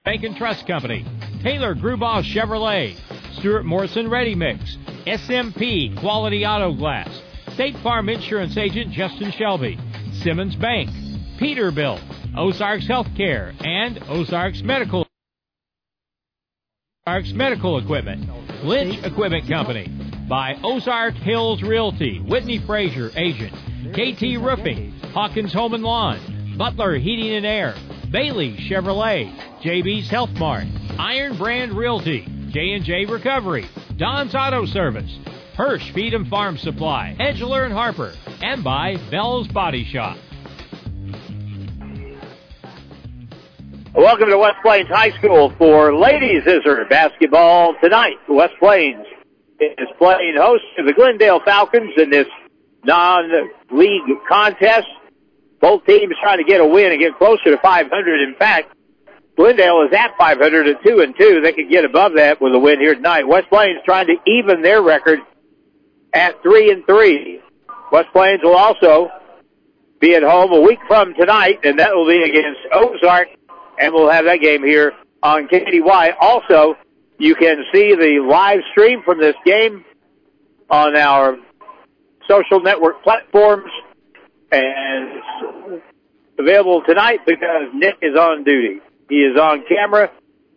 Bank and Trust Company, Taylor Grubaugh Chevrolet, Stuart Morrison Ready Mix, SMP Quality Auto Glass, State Farm Insurance Agent Justin Shelby, Simmons Bank, Peterbilt, Ozarks Healthcare, and Ozarks Medical Equipment, Lynch Equipment Company, by Ozark Hills Realty, Whitney Frazier Agent, KT Roofing, Hawkins Home and Lawn, Butler Heating and Air, Bailey Chevrolet, JB's Health Mart, Iron Brand Realty, J&J Recovery, Don's Auto Service, Hirsch Feed and Farm Supply, Edgeler and Harper, and by Bell's Body Shop. Welcome to West Plains High School for Ladies Izzard basketball tonight. West Plains is playing host to the Glendale Falcons in this non-league contest. Both teams trying to get a win and get closer to 500. In fact, Glendale is at 500 at 2-2. They could get above that with a win here tonight. West Plains trying to even their record at 3-3. West Plains will also be at home a week from tonight, and that will be against Ozark, and we'll have that game here on KDY. Also, you can see the live stream from this game on our social network platforms, and it's available tonight because Nick is on duty. He is on camera,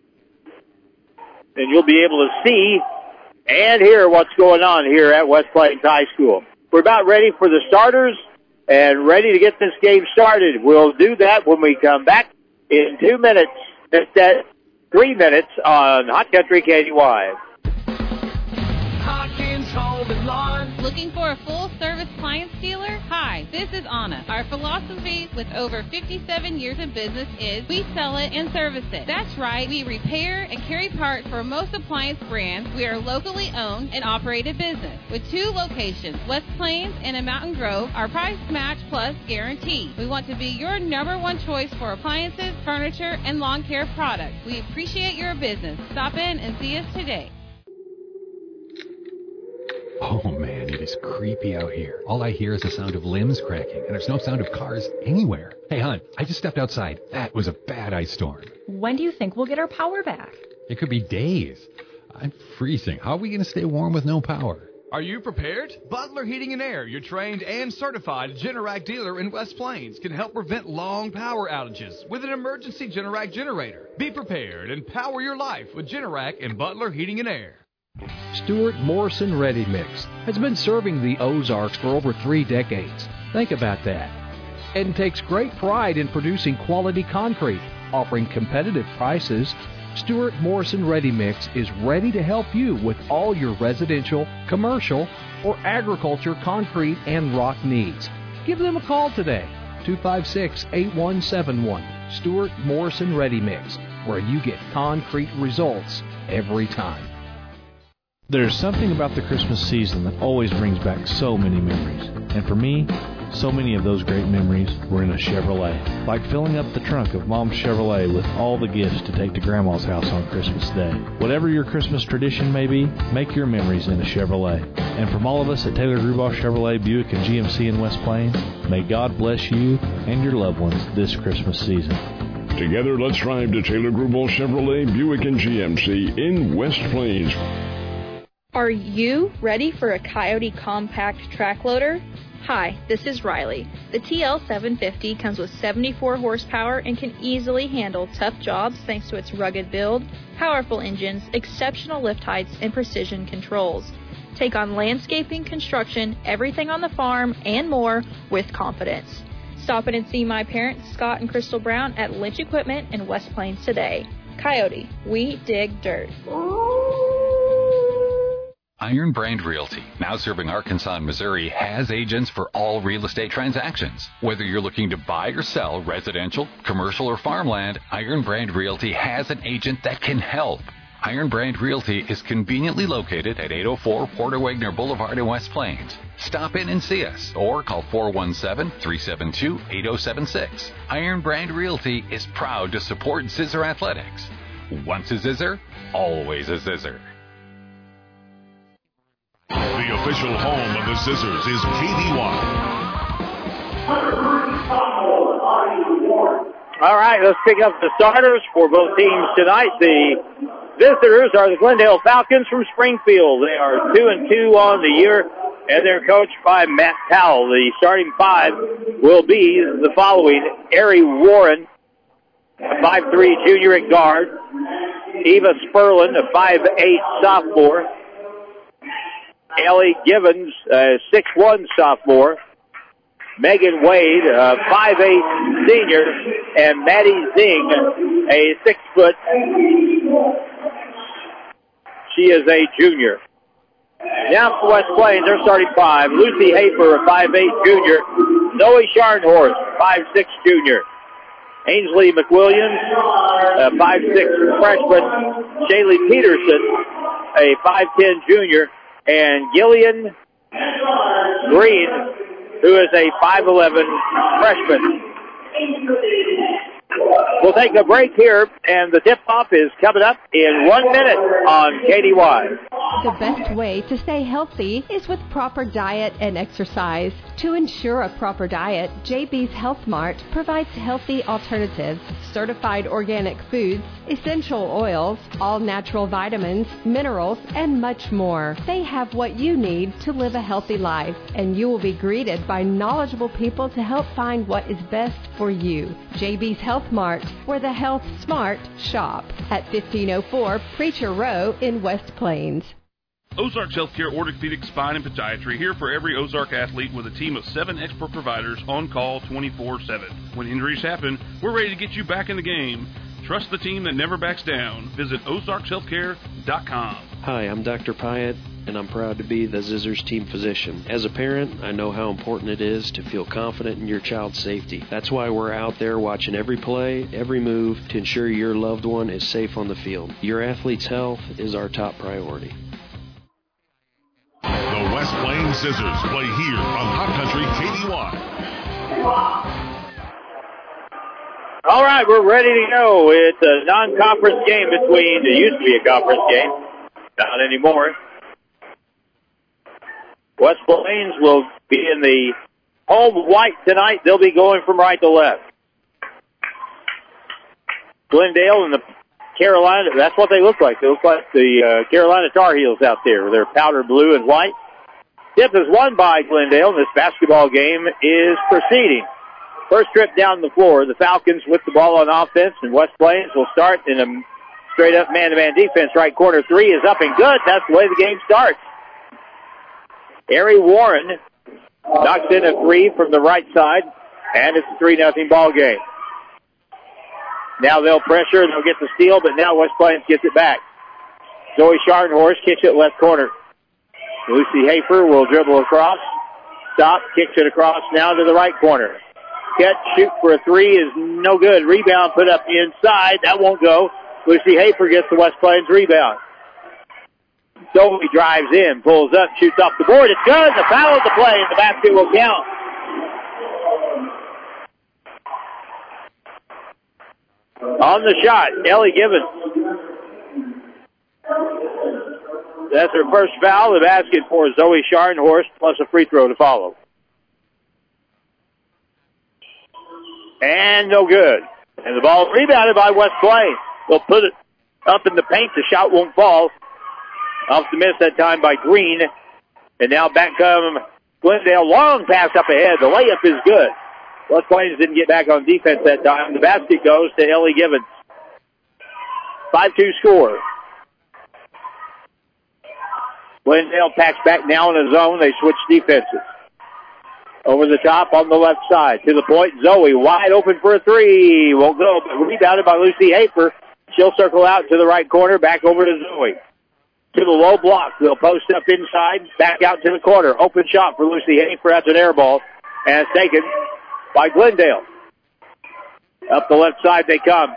and you'll be able to see and hear what's going on here at West Plains High School. We're about ready for the starters and ready to get this game started. We'll do that when we come back in 2 minutes. Just at 3 minutes on Hot Country KDY. Looking for a full-service appliance dealer? Hi, this is Anna. Our philosophy with over 57 years in business is we sell it and service it. That's right, we repair and carry parts for most appliance brands. We are locally owned and operated business with 2 locations, West Plains and in Mountain Grove. Our price match plus guarantee. We want to be your #1 choice for appliances, furniture, and lawn care products. We appreciate your business. Stop in and see us today. Oh, man, it is creepy out here. All I hear is the sound of limbs cracking, and there's no sound of cars anywhere. Hey, hon, I just stepped outside. That was a bad ice storm. When do you think we'll get our power back? It could be days. I'm freezing. How are we going to stay warm with no power? Are you prepared? Butler Heating and Air, your trained and certified Generac dealer in West Plains, can help prevent long power outages with an emergency Generac generator. Be prepared and power your life with Generac and Butler Heating and Air. Stuart Morrison Ready Mix has been serving the Ozarks for over 3 decades. Think about that. And takes great pride in producing quality concrete, offering competitive prices. Stuart Morrison Ready Mix is ready to help you with all your residential, commercial, or agriculture concrete and rock needs. Give them a call today, 256-8171. Stuart Morrison Ready Mix, where you get concrete results every time. There's something about the Christmas season that always brings back so many memories. And for me, so many of those great memories were in a Chevrolet. Like filling up the trunk of Mom's Chevrolet with all the gifts to take to Grandma's house on Christmas Day. Whatever your Christmas tradition may be, make your memories in a Chevrolet. And from all of us at Taylor Grubaugh Chevrolet, Buick, and GMC in West Plains, may God bless you and your loved ones this Christmas season. Together, let's drive to Taylor Grubaugh Chevrolet, Buick, and GMC in West Plains. Are you ready for a Coyote compact track loader? Hi, this is Riley. The TL750 comes with 74 horsepower and can easily handle tough jobs thanks to its rugged build, powerful engines, exceptional lift heights, and precision controls. Take on landscaping, construction, everything on the farm, and more with confidence. Stop in and see my parents, Scott and Crystal Brown, at Lynch Equipment in West Plains today. Coyote, we dig dirt. Iron Brand Realty, now serving Arkansas and Missouri, has agents for all real estate transactions. Whether you're looking to buy or sell residential, commercial, or farmland, Iron Brand Realty has an agent that can help. Iron Brand Realty is conveniently located at 804 Porter Wagner Boulevard in West Plains. Stop in and see us or call 417-372-8076. Iron Brand Realty is proud to support Zizzer Athletics. Once a Zizzer, always a Zizzer. The official home of the Scissors is KDY. All right, let's pick up the starters for both teams tonight. The visitors are the Glendale Falcons from Springfield. They are 2-2 on the year, and they're coached by Matt Powell. The starting five will be the following: Ari Warren, a 5'3" junior at guard; Eva Sperlin, a 5'8" sophomore; Ellie Givens, a 6'1" sophomore; Megan Wade, a 5'8" senior; and Maddie Zing, a 6 foot. She is a junior. Now for West Plains, their starting five: Lucy Hafer, a 5'8" junior; Zoe Scharnhorst, 5'6" junior; Ainsley McWilliams, a 5'6" freshman; Shaylee Peterson, a 5'10" junior; and Gillian Green, who is a 5'11" freshman. We'll take a break here, and the tip-off is coming up in 1 minute on KDY. The best way to stay healthy is with proper diet and exercise. To ensure a proper diet, JB's Health Mart provides healthy alternatives, certified organic foods, essential oils, all natural vitamins, minerals, and much more. They have what you need to live a healthy life, and you will be greeted by knowledgeable people to help find what is best for you. JB's Health Mart, where the health smart shop, at 1504 Preacher Row in West Plains. Ozarks Healthcare Orthopedic Spine and Podiatry, here for every Ozark athlete with a team of 7 expert providers on call 24/7. When injuries happen, we're ready to get you back in the game. Trust the team that never backs down. Visit OzarksHealthcare.com. Hi, I'm Dr. Pyatt, and I'm proud to be the Zizzers team physician. As a parent, I know how important it is to feel confident in your child's safety. That's why we're out there watching every play, every move, to ensure your loved one is safe on the field. Your athlete's health is our top priority. The West Plains Scissors play here on Hot Country KDY. All right, we're ready to go. It's a non-conference game between, it used to be a conference game, not anymore. West Plains will be in the home white tonight. They'll be going from right to left. Glendale and the Carolina, that's what they look like. They look like the Carolina Tar Heels out there. They're powder blue and white. Tip is won by Glendale. This basketball game is proceeding. First trip down the floor, the Falcons with the ball on offense, and West Plains will start in a straight-up man-to-man defense. Right corner three is up and good. That's the way the game starts. Ari Warren knocks in a three from the right side, and it's a 3-0 ball game. Now they'll pressure, they'll get the steal, but now West Plains gets it back. Zoe Scharnhorst kicks it left corner. Lucy Hafer will dribble across, stop, kicks it across now to the right corner. Catch, shoot for a three is no good. Rebound put up inside. That won't go. Lucy Hafer gets the West Plains rebound. Zoe drives in, pulls up, shoots off the board. It's good. The foul at the play, and the basket will count. On the shot, Ellie Givens. That's her first foul. The basket for Zoe Scharnhorst, plus a free throw to follow. And no good. And the ball rebounded by West Plains. They'll put it up in the paint. The shot won't fall. Off the miss that time by Green. And now back come Glendale. Long pass up ahead. The layup is good. West Plains didn't get back on defense that time. The basket goes to Ellie Givens. 5-2 score. Glendale packs back now in a zone. They switch defenses. Over the top on the left side. To the point, Zoe wide open for a three. Won't go, but rebounded by Lucy Hafer. She'll circle out to the right corner, back over to Zoe. To the low block. They'll post up inside, back out to the corner. Open shot for Lucy Hafer. That's an air ball. And it's taken by Glendale. Up the left side they come.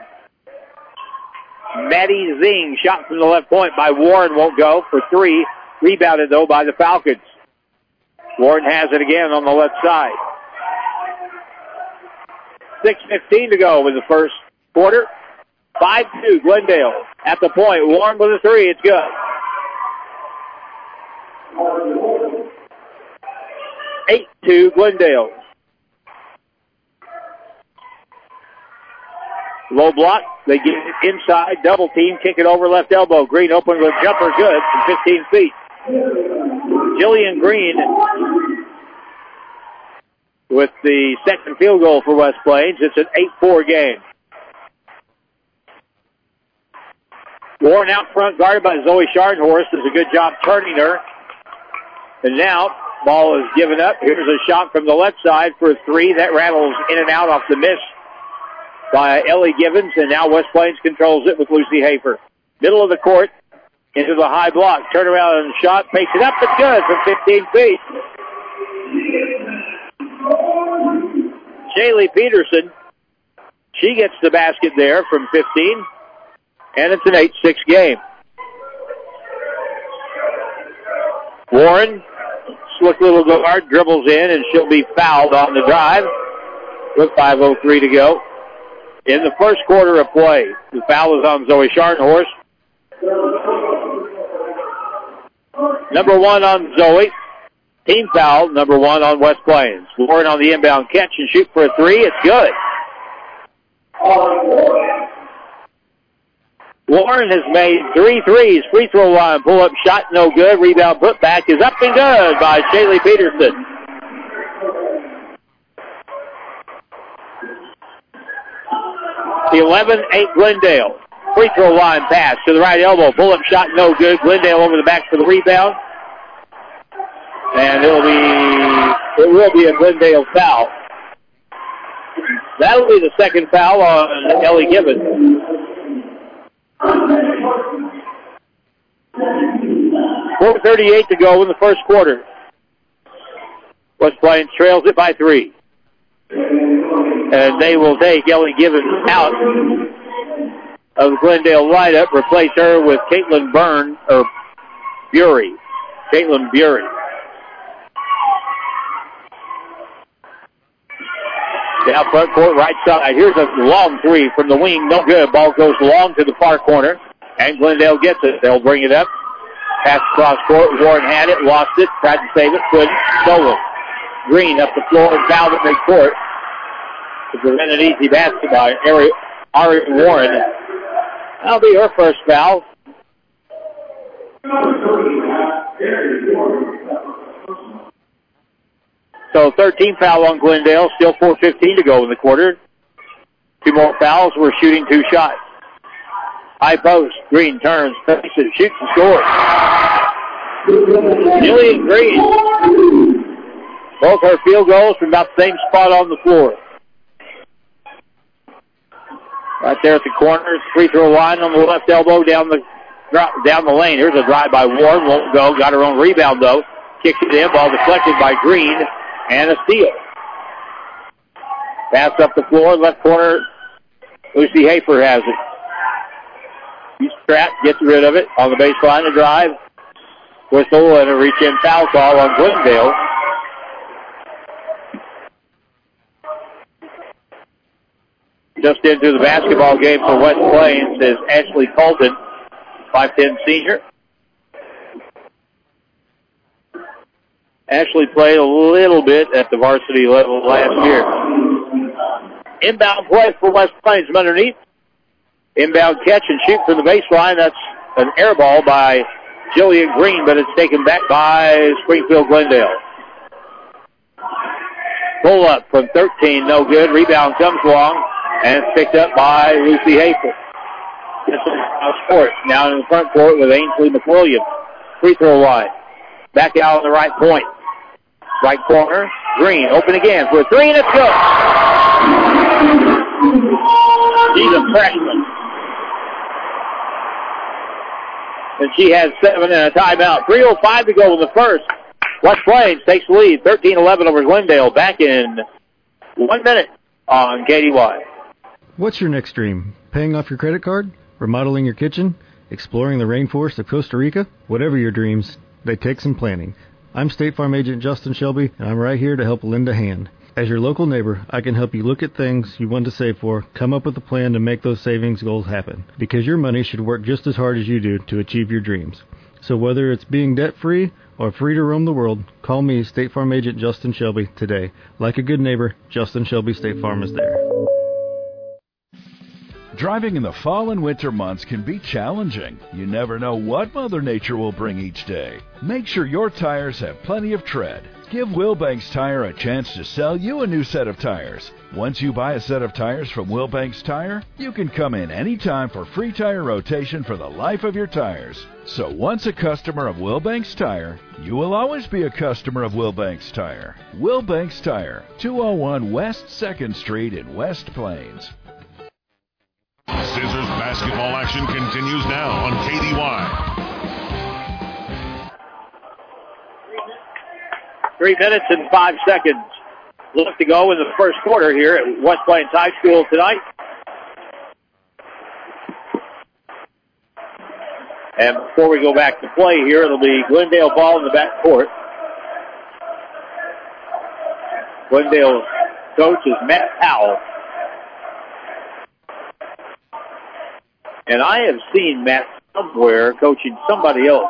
Maddie Zing, shot from the left point by Warren, won't go for three. Rebounded, though, by the Falcons. Warren has it again on the left side. 6:15 to go in the first quarter. 5-2, Glendale. At the point, Warren with a three. It's good. 8-2, Glendale. Low block. They get it inside. Double team. Kick it over left elbow. Green open with a jumper. Good from 15 feet. Jillian Green with the second field goal for West Plains. It's an 8-4 game. Warren out front, guarded by Zoe Scharnhorst. Does a good job turning her. And now, ball is given up. Here's a shot from the left side for a three. That rattles in and out off the miss by Ellie Gibbons. And now West Plains controls it with Lucy Hafer. Middle of the court, into the high block. Turn around and shot. Makes it up. It's good from 15 feet. Shaylee Peterson, she gets the basket there from 15. And it's an 8-6 game. Warren, slick little guard, dribbles in, and she'll be fouled on the drive with 5:03 to go. In the first quarter of play, the foul is on Zoe Scharnhorst. Number one on Zoe. Team foul, number one on West Plains. Warren on the inbound catch and shoot for a three. It's good. Warren has made 3 threes. Free throw line, pull-up shot, no good. Rebound put back is up and good by Shaylee Peterson. The 11-8 Glendale. Free throw line pass to the right elbow. Pull-up shot, no good. Glendale over the back for the rebound. And it will be a Glendale foul. That'll be the second foul on Ellie Gibbons. 4:38 to go in the first quarter. West Plains trails it by 3. And they will take Ellie Gibbons out of the Glendale lineup, replace her with Caitlin Bury. Caitlin Bury. Down front court, right side. Here's a long three from the wing. No good. Ball goes long to the far corner. And Glendale gets it. They'll bring it up. Pass across court. Warren had it, lost it, tried to save it, couldn't. Stolen. Green up the floor and fouled at midcourt to prevent an easy basket by Ari Warren. That'll be her first foul. So 13 foul on Glendale, still 4:15 to go in the quarter. 2 more fouls, we're shooting 2 shots. High post, Green turns, fakes it, shoots and scores. Jillian Green, both her field goals from about the same spot on the floor. Right there at the corner, free throw line on the left elbow down the lane. Here's a drive by Warren, won't go, got her own rebound though. Kicks it in, ball deflected by Green. And a steal. Pass up the floor, left corner. Lucy Hafer has it. She's trapped, gets rid of it on the baseline to drive. Whistle and a reach-in foul call on Glendale. Just into the basketball game for West Plains is Ashley Colton, 5'10" senior. Ashley played a little bit at the varsity level last year. Inbound play for West Plains from underneath. Inbound catch and shoot from the baseline. That's an air ball by Jillian Green, but it's taken back by Springfield Glendale. Pull up from 13, no good. Rebound comes long, and it's picked up by Lucy Hafer. This is Sport now in the front court with Ainsley McWilliams. Free throw line. Back out on the right point. Right corner. Green open again for a 3, and it's good. She's a freshman. And she has 7 and a timeout. 3:05 to go in the first. West Plains takes the lead. 13-11 over Glendale. Back in 1 minute on KDY. What's your next dream? Paying off your credit card? Remodeling your kitchen? Exploring the rainforest of Costa Rica? Whatever your dreams, they take some planning. I'm State Farm Agent Justin Shelby, and I'm right here to help lend a hand. As your local neighbor, I can help you look at things you want to save for, come up with a plan to make those savings goals happen. Because your money should work just as hard as you do to achieve your dreams. So whether it's being debt-free or free to roam the world, call me, State Farm Agent Justin Shelby, today. Like a good neighbor, Justin Shelby State Farm is there. Driving in the fall and winter months can be challenging. You never know what Mother Nature will bring each day. Make sure your tires have plenty of tread. Give Wilbanks Tire a chance to sell you a new set of tires. Once you buy a set of tires from Wilbanks Tire, you can come in anytime for free tire rotation for the life of your tires. So once a customer of Wilbanks Tire, you will always be a customer of Wilbanks Tire. Wilbanks Tire, 201 West 2nd Street in West Plains. Scissors basketball action continues now on KDY. 3 minutes and 5 seconds left to go in the first quarter here at West Plains High School tonight. And before we go back to play here, it'll be Glendale ball in the back court. Glendale's coach is Matt Powell. And I have seen Matt somewhere coaching somebody else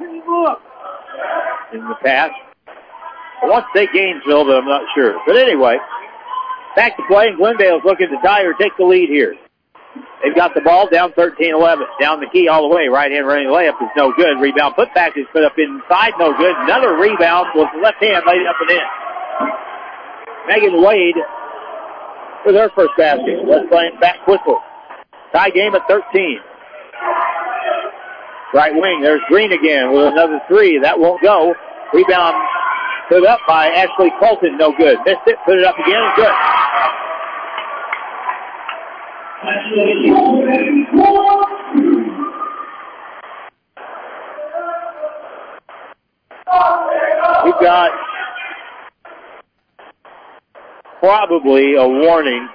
in the past. I want to say Gainesville, but I'm not sure. But anyway, back to play, and Glendale's looking to tie or take the lead here. They've got the ball down 13-11. Down the key all the way. Right-hand running layup is no good. Rebound putback is put up inside, no good. Another rebound with the left hand laid up and in. Megan Wade with her first basket. West Plains back quickly. Tie game at 13. Right wing, there's Green again with another three. That won't go. Rebound put up by Ashley Colton, no good. Missed it, put it up again, and good. We've got probably a warning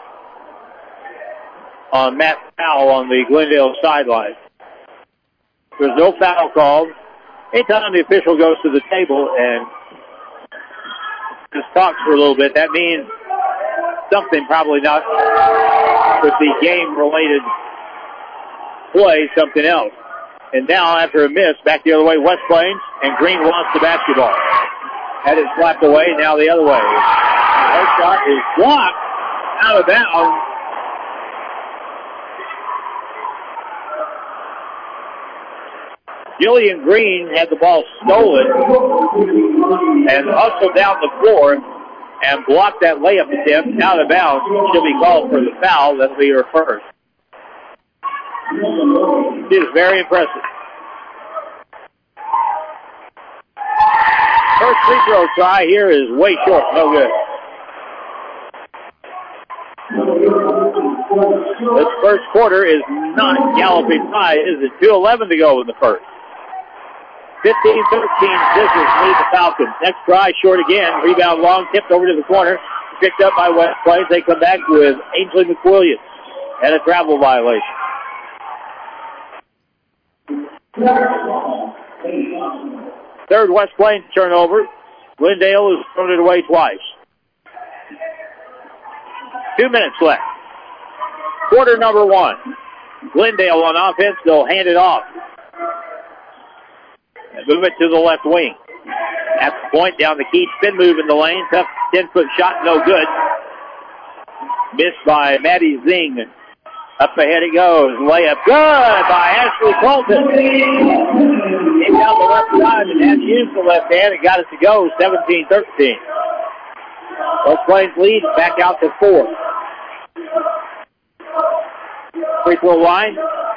on Matt Powell on the Glendale sideline. There's no foul called. Anytime the official goes to the table and just talks for a little bit, that means something probably not with the game-related play, something else. And now, after a miss, back the other way, West Plains, and Green wants the basketball. Had it slapped away, now the other way. Her shot is blocked out of bounds. Jillian Green had the ball stolen and hustled down the floor and blocked that layup attempt out of bounds. She'll be called for the foul. That'll be her first. She is very impressive. First free throw try here is way short. No good. This first quarter is not galloping by, is it? 2:11 to go in the first. 15-13, Scissors lead the Falcons. Next try, short again. Rebound long, tipped over to the corner. Picked up by West Plains. They come back with Ainsley McWilliams and a travel violation. Third West Plains turnover. Glendale has thrown it away twice. 2 minutes left. Quarter number one. Glendale on offense. They'll hand it off. Move it to the left wing. At the point, down the key, spin move in the lane. Tough 10-foot shot, no good. Missed by Maddie Zing. Up ahead it goes. Layup good by Ashley Colton. Came down the left side and had to use the left hand and got it to go. 17-13. West Plains lead back out to 4. Free throw line.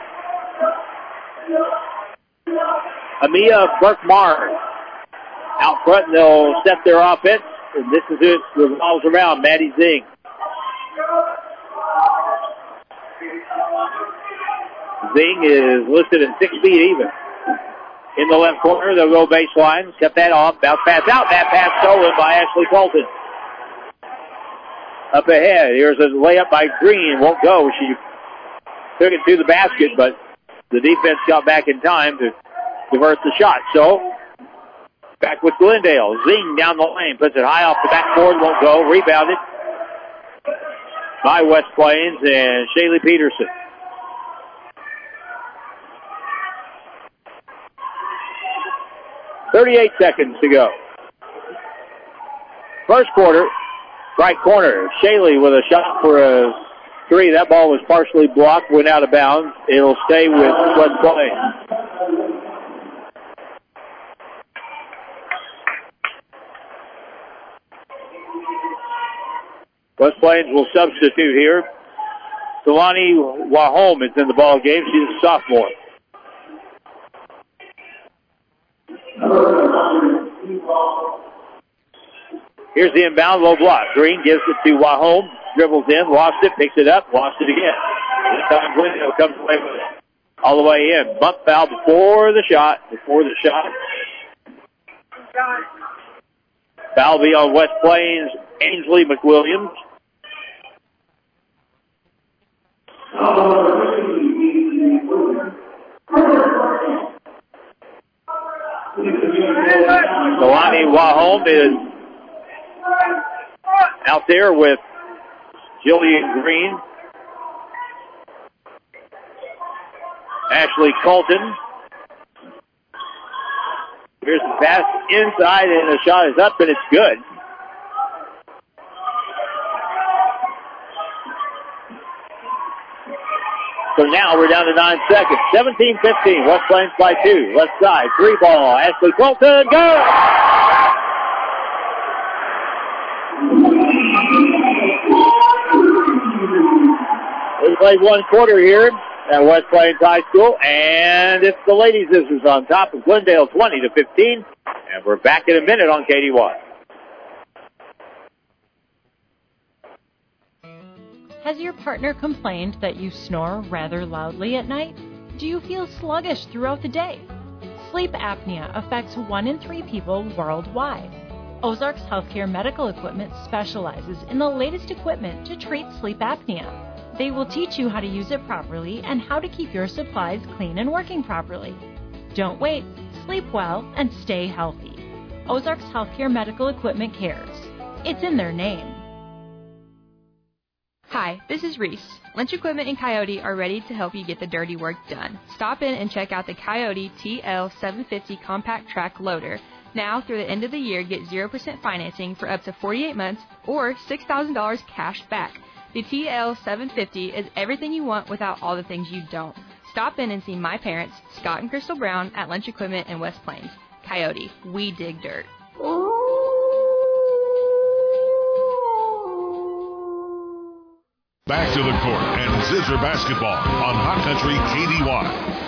Amia Burke-Mars out front, and they'll set their offense. And this is it, revolves around Maddie Zing. Zing is listed at 6 feet even. In the left corner, they'll go baseline, cut that off, bounce pass out. That pass stolen by Ashley Colton. Up ahead, here's a layup by Green, won't go. She took it to the basket, but the defense got back in time to divert the shot. So, back with Glendale. Zing down the lane, puts it high off the backboard, won't go. Rebounded by West Plains and Shaylee Peterson. .38 seconds to go. First quarter, right corner. Shaylee with a shot for a three. That ball was partially blocked, went out of bounds. It'll stay with West Plains. West Plains will substitute here. Solani Wahome is in the ball game. She's a sophomore. Here's the inbound, low block. Green gives it to Wahome. Dribbles in, lost it, picks it up, lost it again. This time Glendale comes away with it. All the way in. Bump foul before the shot. Foul be on West Plains, Ainsley McWilliams. Solani Wahome is out there with Jillian Green. Ashley Colton. Here's the pass inside, and the shot is up, and it's good. So now we're down to 9 seconds. 17-15. West Plains by 2. Left side. 3 ball. Ashley Colton. Go! We played 1 quarter here at West Plains High School, and it's the Lady Scissors on top of Glendale 20-15. And we're back in a minute on KDY. Has your partner complained that you snore rather loudly at night? Do you feel sluggish throughout the day? Sleep apnea affects 1 in 3 people worldwide. Ozarks Healthcare Medical Equipment specializes in the latest equipment to treat sleep apnea. They will teach you how to use it properly and how to keep your supplies clean and working properly. Don't wait. Sleep well and stay healthy. Ozarks Healthcare Medical Equipment cares. It's in their name. Hi, this is Reese. Lynch Equipment and Coyote are ready to help you get the dirty work done. Stop in and check out the Coyote TL750 Compact Track Loader. Now, through the end of the year, get 0% financing for up to 48 months or $6,000 cash back. The TL750 is everything you want without all the things you don't. Stop in and see my parents, Scott and Crystal Brown, at Lynch Equipment in West Plains. Coyote, we dig dirt. Back to the court and Scissor basketball on Hot Country KDY.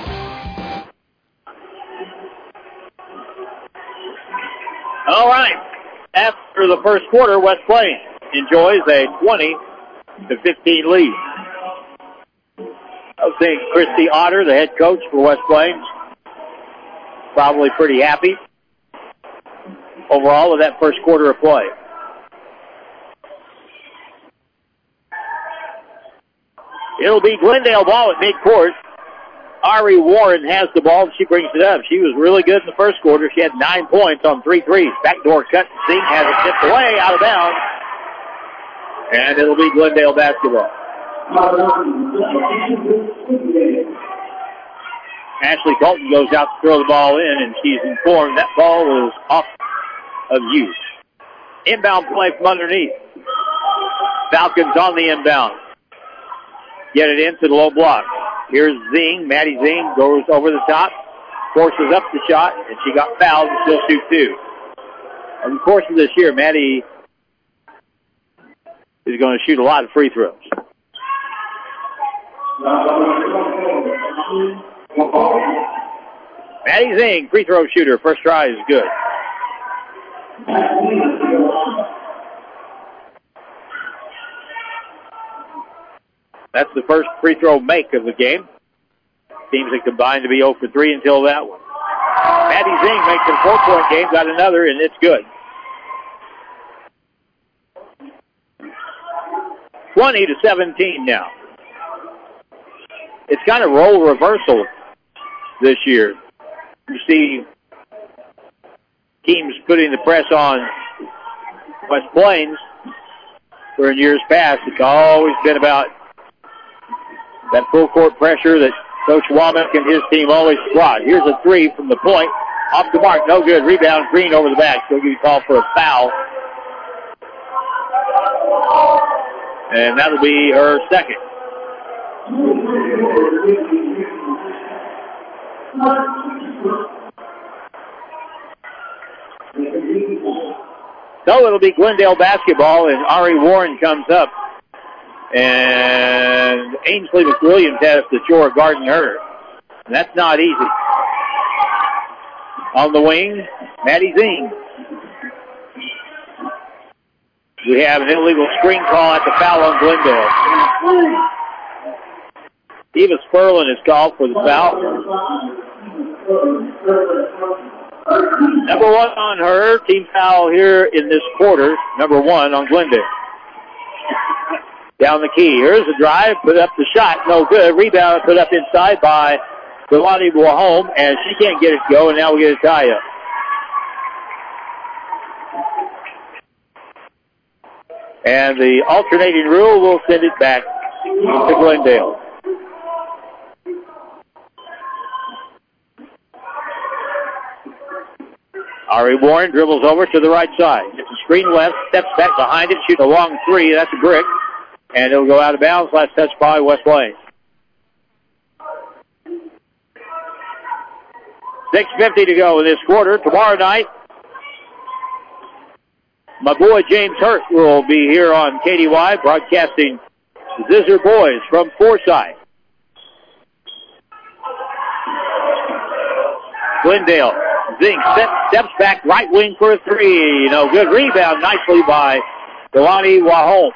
All right. After the first quarter, West Plains enjoys a 20-15 lead. I was thinking Christy Otter, the head coach for West Plains, probably pretty happy overall with that first quarter of play. It'll be Glendale ball at midcourt. Ari Warren has the ball. She brings it up. She was really good in the first quarter. She had 9 points on 3 threes. Backdoor cut. Zing has it tipped away, out of bounds. And it'll be Glendale basketball. Ashley Colton goes out to throw the ball in, and she's informed that ball was off of use. Inbound play from underneath. Falcons on the inbound. Get it into the low block. Here's Zing. Maddie Zing goes over the top, forces up the shot, and she got fouled and she'll shoot 2. Over the course of this year, Maddie is going to shoot a lot of free throws. Maddie Zing, free throw shooter. First try is good. That's the first free throw make of the game. Teams have combined to be 0 for 3 until that one. Maddie Zing makes a 4-point game, got another, and it's good. 20-17 now. It's kind of role reversal this year. You see teams putting the press on West Plains, where in years past it's always been about that full court pressure that Coach Womack and his team always squad. Here's a 3 from the point. Off the mark, no good. Rebound, Green over the back. She'll give you a call for a foul. And that'll be her second. So it'll be Glendale basketball, and Ari Warren comes up. And Ainsley McWilliams has to shore guarding her. And that's not easy. On the wing, Maddie Zing. We have an illegal screen call at the foul on Glendale. Eva Sperlin is called for the foul. Number 1 on her. Team foul here in this quarter. Number 1 on Glendale. Down the key. Here's a drive. Put up the shot. No good. Rebound put up inside by Delani Wahome, and she can't get it to go, and now we get a tie-up. And the alternating rule will send it back to Glendale. Ari Warren dribbles over to the right side. Gets a screen left, steps back behind it, shoots a long three. That's a brick. And it'll go out of bounds. Last touch by West Plains. 6:50 to go in this quarter. Tomorrow night, my boy James Hurt will be here on KDY broadcasting the Zizzer boys from Forsyth. Glendale. Zing steps back right wing for a three. No good. Rebound nicely by Delani Wahome.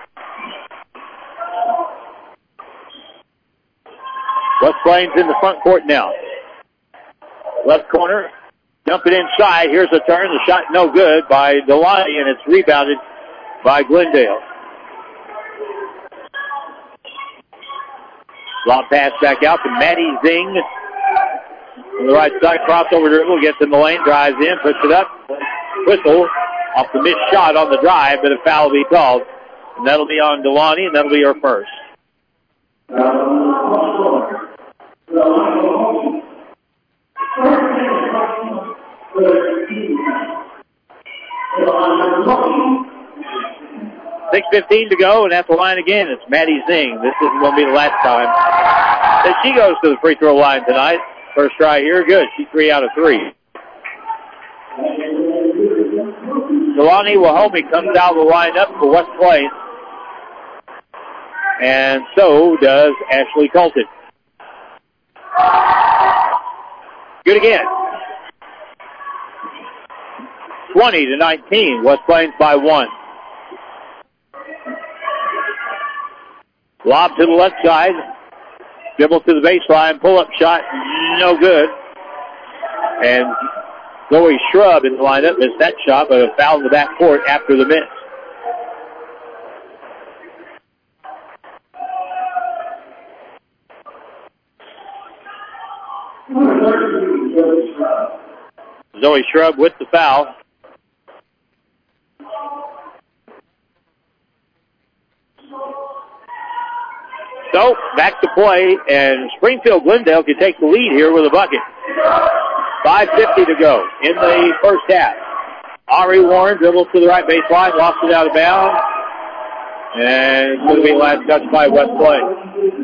West Plains in the front court now. Left corner. Dumping inside. Here's a turn. The shot no good by Delani, and it's rebounded by Glendale. Lob pass back out to Maddie Zing. On the right side, crossover dribble, gets in the lane, drives in, puts it up. Whistle off the missed shot on the drive, but a foul will be called. And that'll be on Delani, and that'll be her first. 6:15 to go, and at the line again, it's Maddie Zing. This isn't going to be the last time that she goes to the free throw line tonight. First try here, good. She's 3 out of 3. Delani Wahome comes out of the lineup for West Plains. And so does Ashley Colton. Good again. 20-19. West Plains by 1. Lob to the left side. Dribble to the baseline. Pull-up shot. No good. And Zoe Shrub in the lineup missed that shot, but a foul in the backcourt after the miss. Zoe Shrub with the foul. So, back to play, and Springfield Glendale can take the lead here with a bucket. 5:50 to go in the first half. Ari Warren dribbles to the right baseline, lost it out of bounds, and it's going to be last touch by West Plains.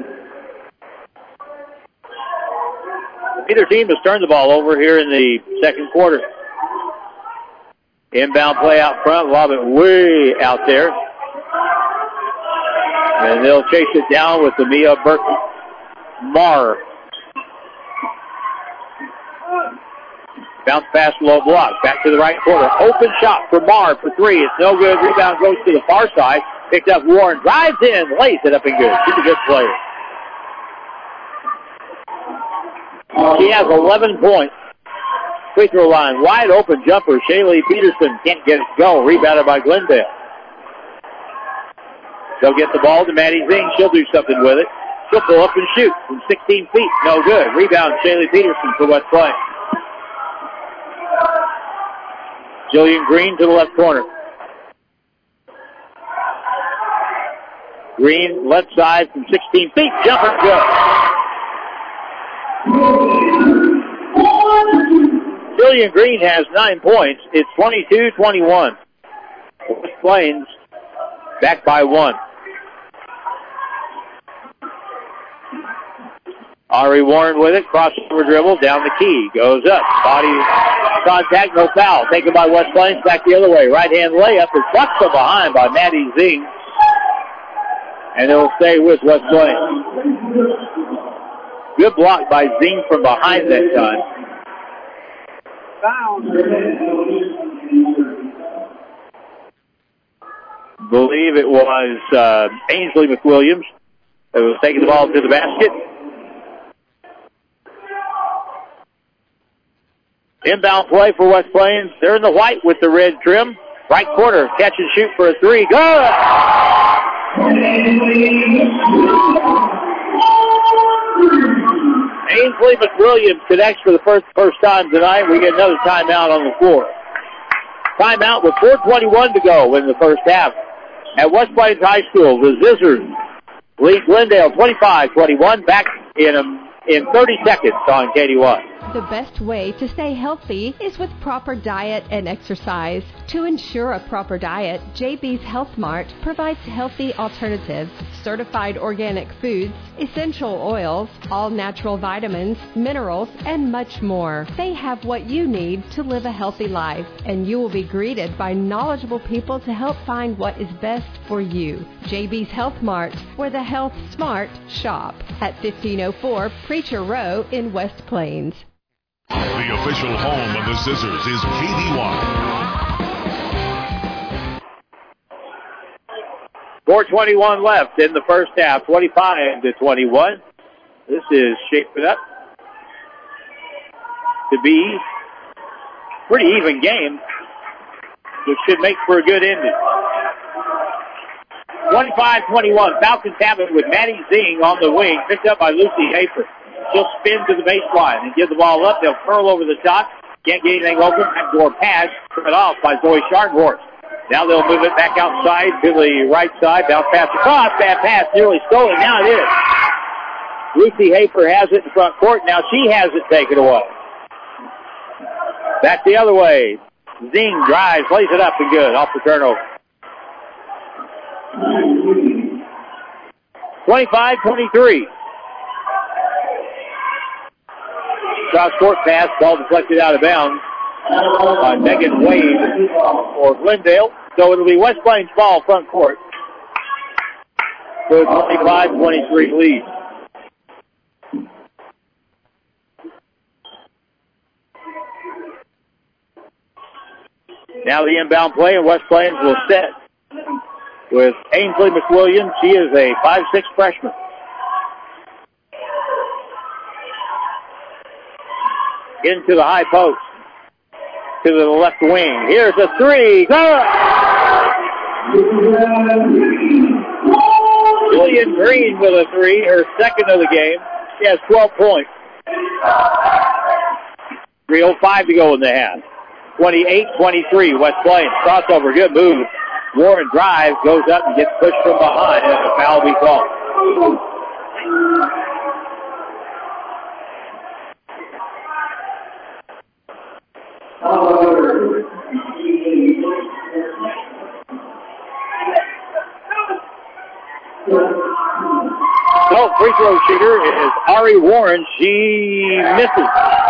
Either team has turned the ball over here in the second quarter. Inbound play out front, lob it way out there. And they'll chase it down with the Mia Burke-Marr. Bounce pass, low block. Back to the right corner. Open shot for Marr for three. It's no good. Rebound goes to the far side. Picked up Warren. Drives in. Lays it up and good. She's a good player. She has 11 points. Free throw line. Wide open jumper. Shaylee Peterson can't get it to go. Rebounded by Glendale. They'll get the ball to Maddie Zing. She'll do something with it. She'll pull up and shoot from 16 feet. No good. Rebound, Shaylee Peterson for West Plains. Jillian Green to the left corner. Green, left side from 16 feet. Jumper good. Jillian Green has 9 points. It's 22-21. West Plains back by 1. Ari Warren with it, crossover dribble, down the key, goes up, body contact, no foul. Taken by West Plains, back the other way. Right-hand layup is blocked from behind by Maddie Zing. And it'll stay with West Plains. Good block by Zing from behind that time. Believe it was Ainsley McWilliams that was taking the ball to the basket. Inbound play for West Plains. They're in the white with the red trim. Right corner, catch and shoot for a three. Good! Ainsley McWilliams connects for the first time tonight. We get another timeout on the floor. Timeout with 4:21 to go in the first half. At West Plains High School, the Zizzers lead Glendale 25-21. Back in 30 seconds on KD1. The best way to stay healthy is with proper diet and exercise. To ensure a proper diet, JB's Health Mart provides healthy alternatives, certified organic foods, essential oils, all natural vitamins, minerals, and much more. They have what you need to live a healthy life, and you will be greeted by knowledgeable people to help find what is best for you. JB's Health Mart, where the health smart shop, at 1504 Preacher Row in West Plains. The official home of the Scissors is KD1. 4:21 left in the first half, 25-21. This is shaping up to be a pretty even game, which should make for a good ending. 25-21, Falcons have it with Maddie Zing on the wing, picked up by Lucy Hafer. She'll spin to the baseline and give the ball up. They'll curl over the top. Can't get anything open. Backdoor pass cut off by Zoe Scharnhorst. Now they'll move it back outside to the right side. Bounce pass across. Bad pass. Nearly stolen. Now it is. Lucy Hafer has it in front court. Now she has it taken away. Back the other way. Zing drives. Lays it up and good. Off the turnover. 25-23. Cross-court pass, ball deflected out of bounds by Megan Wade for Glendale. So it'll be West Plains ball front court. So it's 25-23 lead. Now the inbound play, and West Plains will set with Ainsley McWilliams. She is a 5'6" freshman. Into the high post. To the left wing. Here's a three. Good! Julian Green with a three, her second of the game. She has 12 points. 3:05 to go in the half. 28-23, West Plains. Crossover, good move. Warren drives, goes up and gets pushed from behind, and a foul be called. So, free throw shooter is Ari Warren. She misses.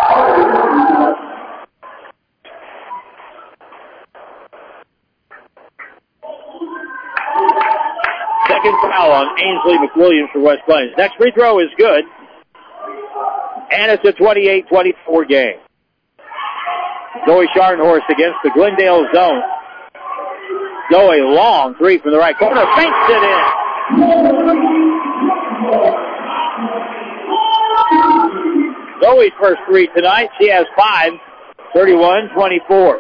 Second foul on Ainsley McWilliams for West Plains. Next free throw is good. And it's a 28-24 game. Zoe Scharnhorst against the Glendale zone. Zoe, long three from the right corner. Feints it in. Zoe's first three tonight. She has 5. 31-24.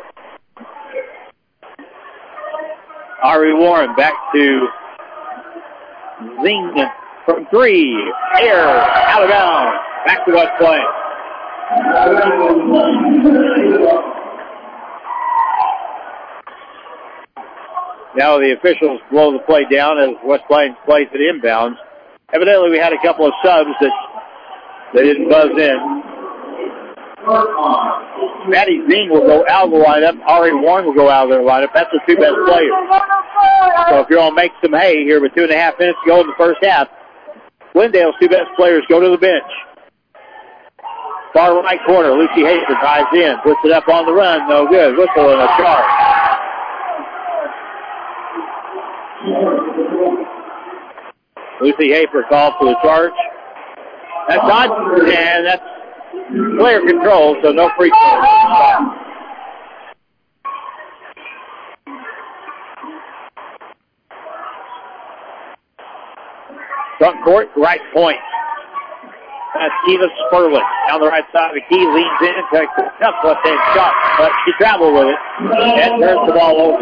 Ari Warren back to Zing from three. Air out of bounds. Back to West Plains. Now the officials blow the play down as West Plains plays it inbounds. Evidently we had a couple of subs that they didn't buzz in. Maddie Zing will go out of the lineup. Ari Warren will go out of their lineup. That's the two best players. So if you're going to make some hay here with 2.5 minutes to go in the first half, Glendale's two best players go to the bench. Far right corner, Lucy Hafer drives in, puts it up on the run, no good. Whistle and a charge. Lucy Hafer called for the charge. That's not, and that's player control, so no free throw. Front court, right point. That's Eva Sperling. Down the right side of the key, leans in, takes a tough left-hand shot, but she traveled with it and turns the ball over.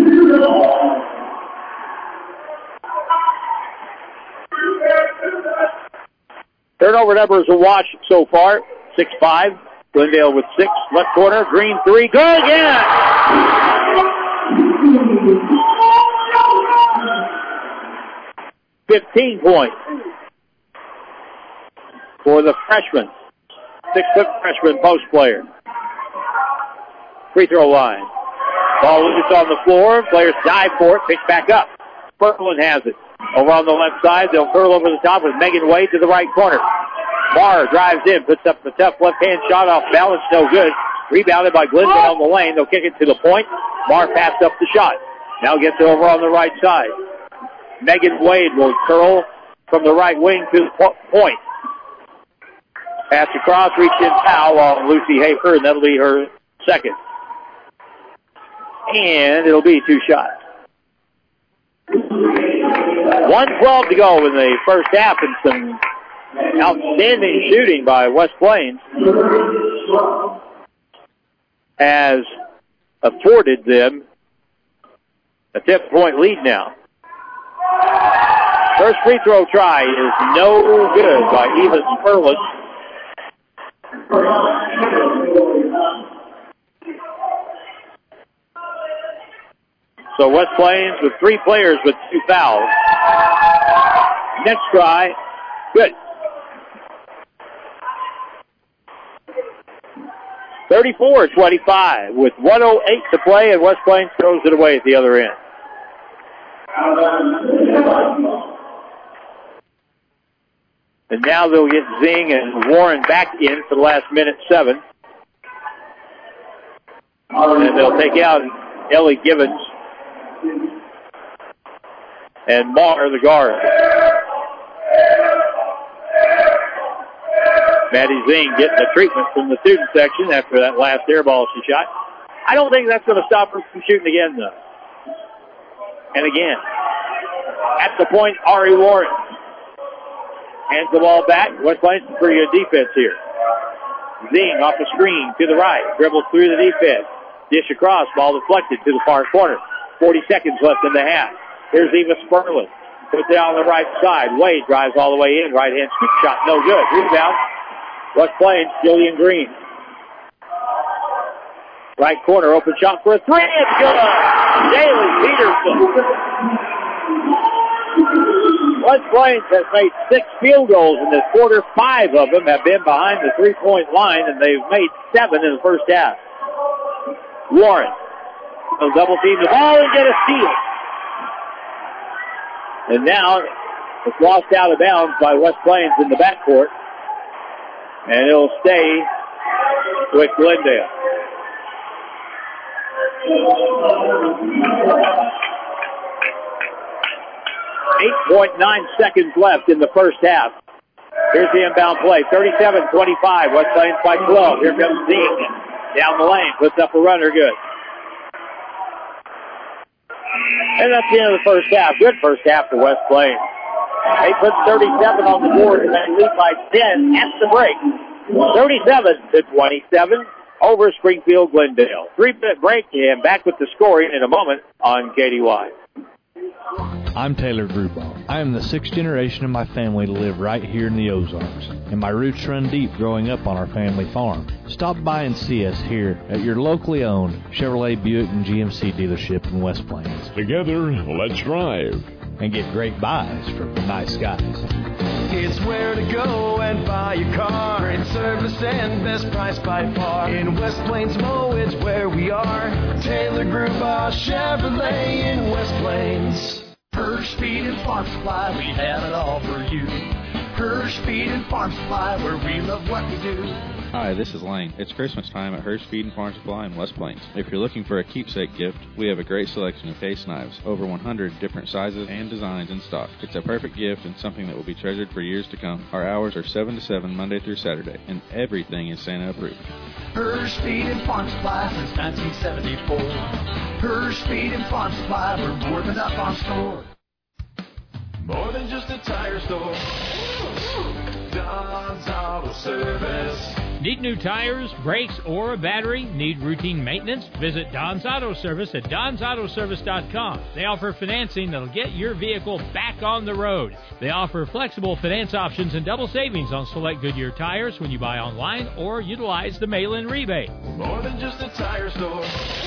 Turnover numbers a wash so far. 6-5. Glendale with 6. Left corner, Green 3. Good again! $15 points for the freshman. 6-foot freshman post player. Free throw line. Ball loose on the floor. Players dive for it. Picked back up. Sperling has it. Over on the left side, they'll curl over the top with Megan Wade to the right corner. Barr drives in, puts up the tough left-hand shot off balance, no good. Rebounded by Glendale on the lane. They'll kick it to the point. Barr passed up the shot. Now gets it over on the right side. Megan Wade will curl from the right wing to the point. Pass across, reach in foul on Lucy Hafer, and that'll be her second. And it'll be 2 shots. 1:12 to go in the first half, and some outstanding shooting by West Plains has afforded them a 10-point lead now. First free throw try is no good by Eva Sperling. So West Plains with 3 players with 2 fouls. Next try, good. 34-25 with 1:08 to play, and West Plains throws it away at the other end. And now they'll get Zing and Warren back in for the last minute 7. And they'll take out Ellie Gibbons and Marr, the guard. Maddie Zing getting the treatment from the student section after that last air ball she shot. I don't think that's going to stop her from shooting again, though. And again, at the point, Ari Warren hands the ball back. West Plains is pretty good defense here. Zing off the screen to the right, dribbles through the defense. Dish across, ball deflected to the far corner. 40 seconds left in the half. Here's Eva Sperling. Puts it on the right side. Wade drives all the way in. Right-hand scoop shot, no good. Rebound. West Plains, Jillian Green. Right corner, open shot for a 3. It's good. Daly Peterson. West Plains has made 6 field goals in this quarter. 5 of them have been behind the 3-point line, and they've made 7 in the first half. Warren will double team the ball and get a steal. And now it's lost out of bounds by West Plains in the backcourt. And it'll stay with Glendale. 8.9 seconds left in the first half. Here's the inbound play. 37-25. West Plains by 12. Here comes Zing. Down the lane. Puts up a runner. Good. And that's the end of the first half. Good first half for West Plains. They put 37 on the board and then lead by 10 at the break. 37-27 over Springfield Glendale. 3-minute break and back with the scoring in a moment on KDY. I'm Taylor Grubauer. I am the 6th generation of my family to live right here in the Ozarks, and my roots run deep growing up on our family farm. Stop by and see us here at your locally owned Chevrolet Buick and GMC dealership in West Plains. Together, let's drive. And get great buys from nice guys. It's where to go and buy your car. Great service and best price by far. In West Plains, Mo, it's where we are. Taylor Grubauer Chevrolet in West Plains. Purge, feed, and farm supply, we have it all for you. Hirsch Feed and Farm Supply, where we love what we do. Hi, this is Lane. It's Christmas time at Hirsch Feed and Farm Supply in West Plains. If you're looking for a keepsake gift, we have a great selection of case knives, over 100 different sizes and designs in stock. It's a perfect gift and something that will be treasured for years to come. Our hours are 7 to 7 Monday through Saturday, and everything is Santa approved. Hirsch Feed and Farm Supply since 1974. Hirsch Feed and Farm Supply, we're more than a farm store. More than just a tire store. Don's Auto Service. Need new tires, brakes, or a battery? Need routine maintenance? Visit Don's Auto Service at donsautoservice.com. They offer financing that'll get your vehicle back on the road. They offer flexible finance options and double savings on select Goodyear tires when you buy online or utilize the mail-in rebate. More than just a tire store.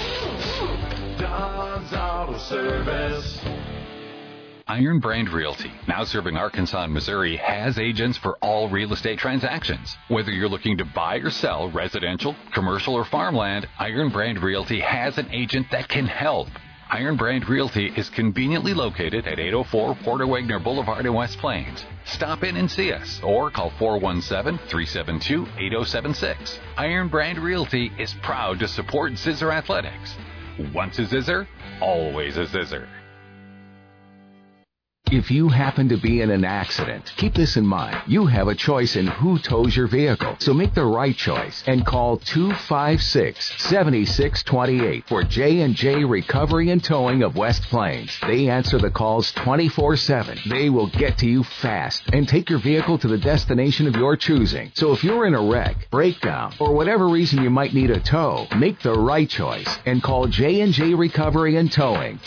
Don's Auto Service. Iron Brand Realty, now serving Arkansas and Missouri, has agents for all real estate transactions. Whether you're looking to buy or sell residential, commercial, or farmland, Iron Brand Realty has an agent that can help. Iron Brand Realty is conveniently located at 804 Porter Wagner Boulevard in West Plains. Stop in and see us or call 417-372-8076. Iron Brand Realty is proud to support Zizzer Athletics. Once a Zizzer, always a Zizzer. If you happen to be in an accident, keep this in mind. You have a choice in who tows your vehicle, so make the right choice and call 256-7628 for J&J Recovery and Towing of West Plains. They answer the calls 24/7. They will get to you fast and take your vehicle to the destination of your choosing. So if you're in a wreck, breakdown, or whatever reason you might need a tow, make the right choice and call J&J Recovery and Towing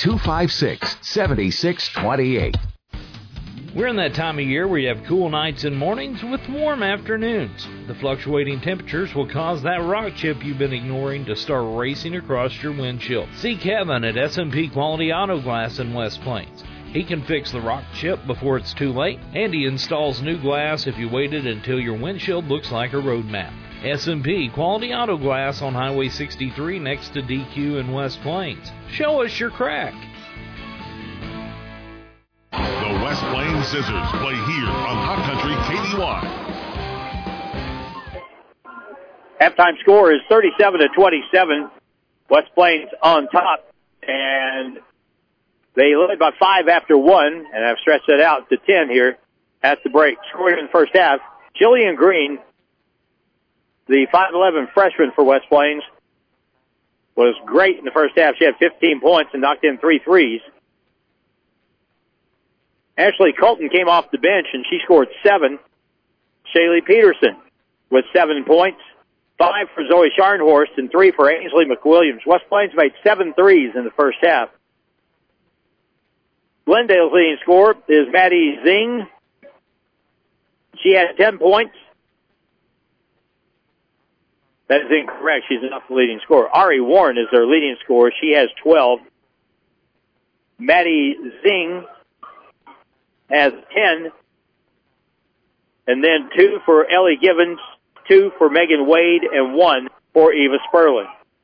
256-7628. We're in that time of year where you have cool nights and mornings with warm afternoons. The fluctuating temperatures will cause that rock chip you've been ignoring to start racing across your windshield. See Kevin at S&P Quality Auto Glass in West Plains. He can fix the rock chip before it's too late, and he installs new glass if you waited until your windshield looks like a road map. S&P Quality Auto Glass on Highway 63 next to DQ in West Plains. Show us your crack. The West Plains Scissors play here on Hot Country KDY. Halftime score is 37-27. West Plains on top, and they led by 5 after 1, and I've stretched that out to 10 here at the break. Scoring in the first half, Jillian Green, the 5'11 freshman for West Plains, was great in the first half. She had 15 points and knocked in 3 threes. Ashley Colton came off the bench, and she scored 7. Shaylee Peterson with 7 points, 5 for Zoe Scharnhorst, and 3 for Ainsley McWilliams. West Plains made 7 threes in the first half. Glendale's leading scorer is Maddie Zing. She had 10 points. That is incorrect. She's not the leading scorer. Ari Warren is their leading scorer. She has 12. Maddie Zing has 10, and then 2 for Ellie Givens, 2 for Megan Wade, and 1 for Eva Sperling.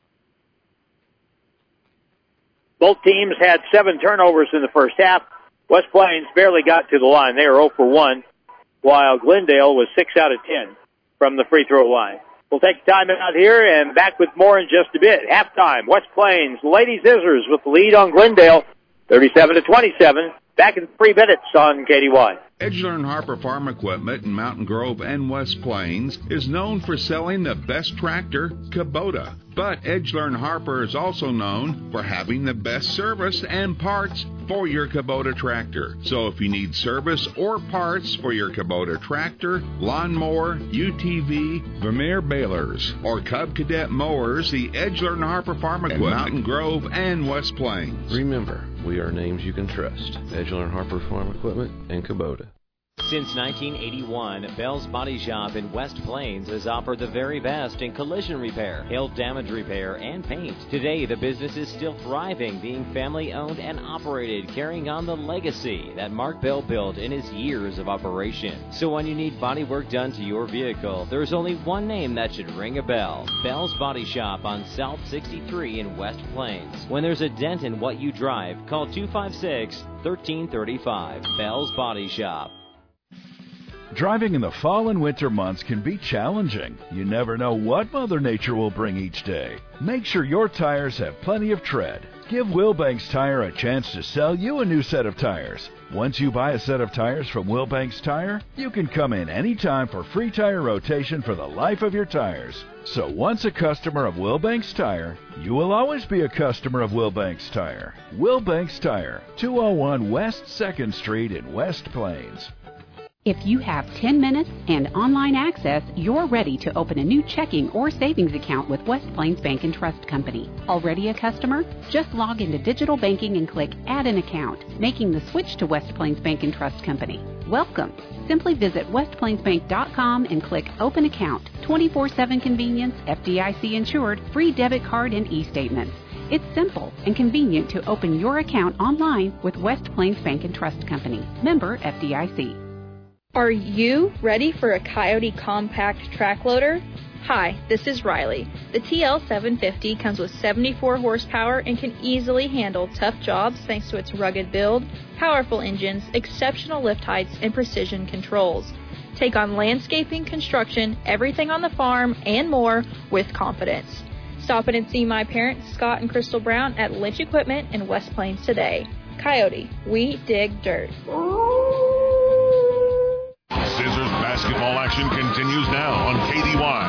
Both teams had 7 turnovers in the first half. West Plains barely got to the line. They were 0 for 1, while Glendale was 6 out of 10 from the free throw line. We'll take time out here and back with more in just a bit. Halftime, West Plains, Lady Scissors with the lead on Glendale, 37-27. Back in 3 minutes on KDY. Edgeler & Harper Farm Equipment in Mountain Grove and West Plains is known for selling the best tractor, Kubota. But Edgeler & Harper is also known for having the best service and parts for your Kubota tractor. So if you need service or parts for your Kubota tractor, lawnmower, UTV, Vermeer balers, or Cub Cadet mowers, the Edgeler & Harper Farm Equipment in Mountain Grove and West Plains. Remember, we are names you can trust. Edgeler & Harper Farm Equipment and Kubota. Since 1981, Bell's Body Shop in West Plains has offered the very best in collision repair, hail damage repair, and paint. Today, the business is still thriving, being family-owned and operated, carrying on the legacy that Mark Bell built in his years of operation. So when you need body work done to your vehicle, there's only one name that should ring a bell. Bell's Body Shop on South 63 in West Plains. When there's a dent in what you drive, call 256-1335. Bell's Body Shop. Driving in the fall and winter months can be challenging. You never know what Mother Nature will bring each day. Make sure your tires have plenty of tread. Give Wilbanks Tire a chance to sell you a new set of tires. Once you buy a set of tires from Wilbanks Tire, you can come in anytime for free tire rotation for the life of your tires. So once a customer of Wilbanks Tire, you will always be a customer of Wilbanks Tire. Wilbanks Tire, 201 West 2nd Street in West Plains. If you have 10 minutes and online access, you're ready to open a new checking or savings account with West Plains Bank and Trust Company. Already a customer? Just log into digital banking and click Add an Account, making the switch to West Plains Bank and Trust Company. Welcome. Simply visit westplainsbank.com and click Open Account. 24/7 convenience, FDIC insured, free debit card and e-statements. It's simple and convenient to open your account online with West Plains Bank and Trust Company. Member FDIC. Are you ready for a Coyote compact track loader? Hi, this is Riley. The TL750 comes with 74 horsepower and can easily handle tough jobs thanks to its rugged build, powerful engines, exceptional lift heights, and precision controls. Take on landscaping, construction, everything on the farm, and more with confidence. Stop in and see my parents, Scott and Crystal Brown, at Lynch Equipment in West Plains today. Coyote, we dig dirt. Scissors basketball action continues now on KDY.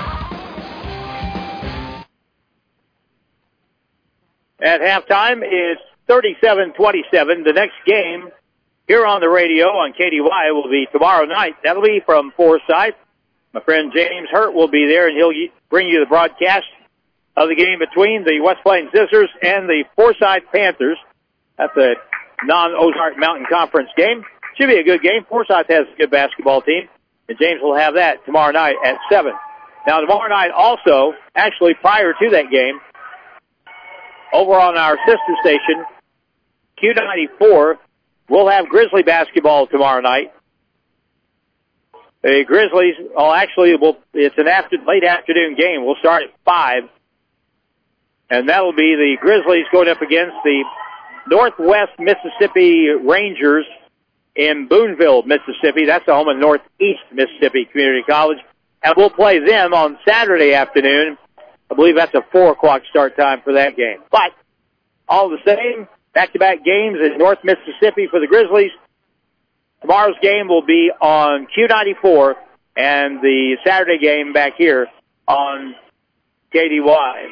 At halftime, it's 37-27. The next game here on the radio on KDY will be tomorrow night. That'll be from Forsyth. My friend James Hurt will be there, and he'll bring you the broadcast of the game between the West Plains Scissors and the Forsyth Panthers. That's a non-Ozark Mountain Conference game. Should be a good game. Forsyth has a good basketball team, and James will have that tomorrow night at 7. Now, tomorrow night also, actually prior to that game, over on our sister station, Q94, we'll have Grizzly basketball tomorrow night. The Grizzlies, it's an late afternoon game. We'll start at 5, and that'll be the Grizzlies going up against the Northwest Mississippi Rangers in Boonville, Mississippi. That's the home of Northeast Mississippi Community College. And we'll play them on Saturday afternoon. I believe that's a 4 o'clock start time for that game. But all the same, back-to-back games in North Mississippi for the Grizzlies. Tomorrow's game will be on Q94, and the Saturday game back here on KDY.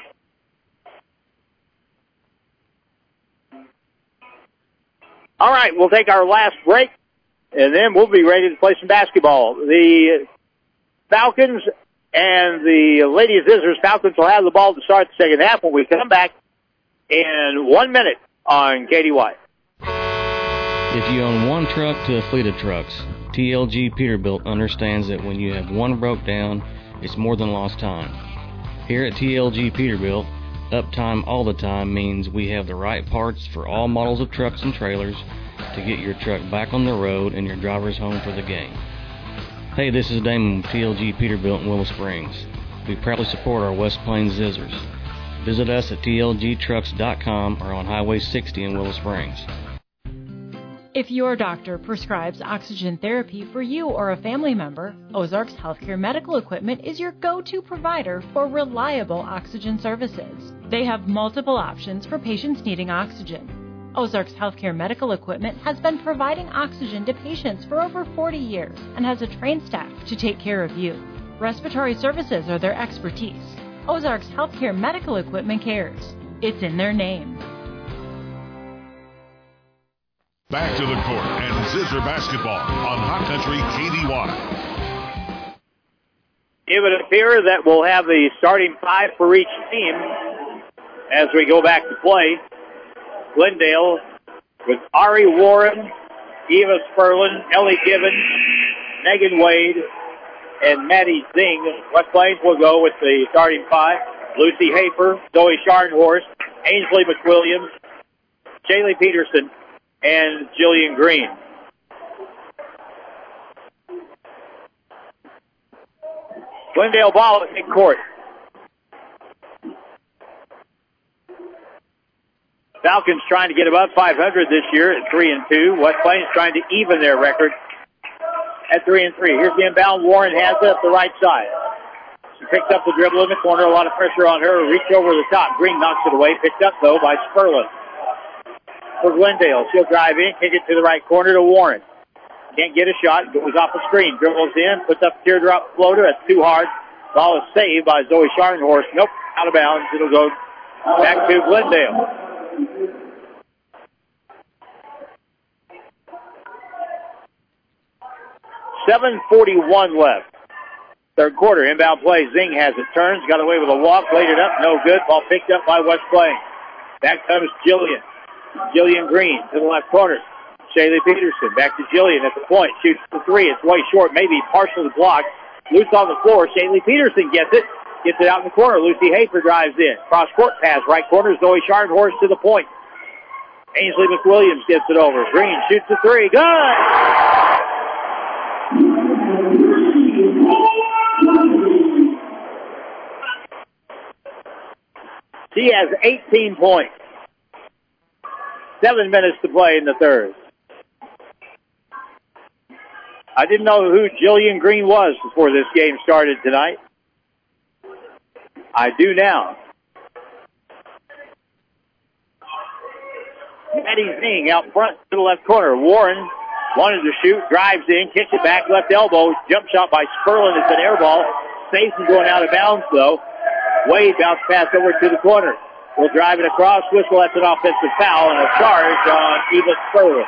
All right, we'll take our last break, and then we'll be ready to play some basketball. The Falcons and the Lady Scissors. Falcons will have the ball to start the second half when we come back in 1 minute on KDY. If you own one truck to a fleet of trucks, TLG Peterbilt understands that when you have one broke down, it's more than lost time. Here at TLG Peterbilt, uptime all the time means we have the right parts for all models of trucks and trailers to get your truck back on the road and your drivers home for the game. Hey, this is Damon with TLG Peterbilt in Willow Springs. We proudly support our West Plains Scissors. Visit us at tlgtrucks.com or on Highway 60 in Willow Springs. If your doctor prescribes oxygen therapy for you or a family member, Ozarks Healthcare Medical Equipment is your go-to provider for reliable oxygen services. They have multiple options for patients needing oxygen. Ozarks Healthcare Medical Equipment has been providing oxygen to patients for over 40 years and has a trained staff to take care of you. Respiratory services are their expertise. Ozarks Healthcare Medical Equipment cares. It's in their name. Back to the court and Scissor basketball on Hot Country KDY. It would appear that we'll have the starting 5 for each team as we go back to play. Glendale with Ari Warren, Eva Sperlin, Ellie Gibbons, Megan Wade, and Maddie Zing. West Plains will go with the starting 5. Lucy Hafer, Zoe Scharnhorst, Ainsley McWilliams, Shaylee Peterson, and Jillian Green. Glendale ball at midcourt. Falcons trying to get above 500 this year at 3-2. West Plains trying to even their record at 3-3. Here's the inbound. Warren has it up the right side. She picks up the dribble in the corner. A lot of pressure on her. Reach over the top. Green knocks it away. Picked up, though, by Sperlin. For Glendale. She'll drive in. Kick it to the right corner to Warren. Can't get a shot. Goes off the screen. Dribbles in. Puts up a teardrop floater. That's too hard. Ball is saved by Zoe Scharnhorst. Nope. Out of bounds. It'll go back to Glendale. 7:41 left. Third quarter. Inbound play. Zing has it. Turns. Got away with a walk. Laid it up. No good. Ball picked up by West Plains. Back comes Jillian. Jillian Green to the left corner. Shaylee Peterson. Back to Jillian at the point. Shoots the three. It's way short. Maybe partially blocked. Loose on the floor. Shaylee Peterson gets it. Gets it out in the corner. Lucy Hafer drives in. Cross court pass. Right corner. Zoe Scharnhorst to the point. Ainsley McWilliams gets it over. Green shoots the three. Good! She has 18 points. 7 minutes to play in the third. I didn't know who Jillian Green was before this game started tonight. I do now. Maddie Zing out front to the left corner. Warren wanted to shoot, drives in, kicks it back, left elbow, jump shot by Sperlin. It's an air ball. Safe from going out of bounds, though. Wade bounce pass over to the corner. We'll drive it across. Whistle. That's an offensive foul and a charge on Eva Sperlin.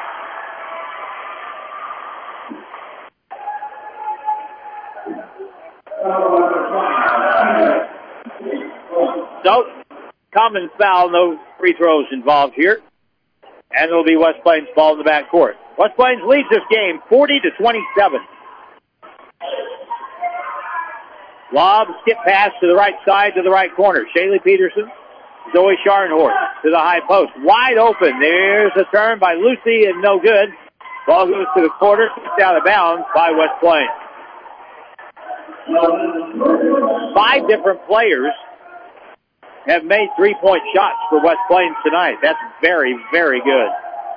So, common foul, no free throws involved here. And it'll be West Plains ball in the backcourt. West Plains leads this game 40-27. Lob, skip pass to the right side, to the right corner. Shaylee Peterson, Zoe Scharnhorst to the high post. Wide open. There's a turn by Lucy and no good. Ball goes to the corner, kicked out of bounds by West Plains. 5 different players have made three-point shots for West Plains tonight. That's very, very good.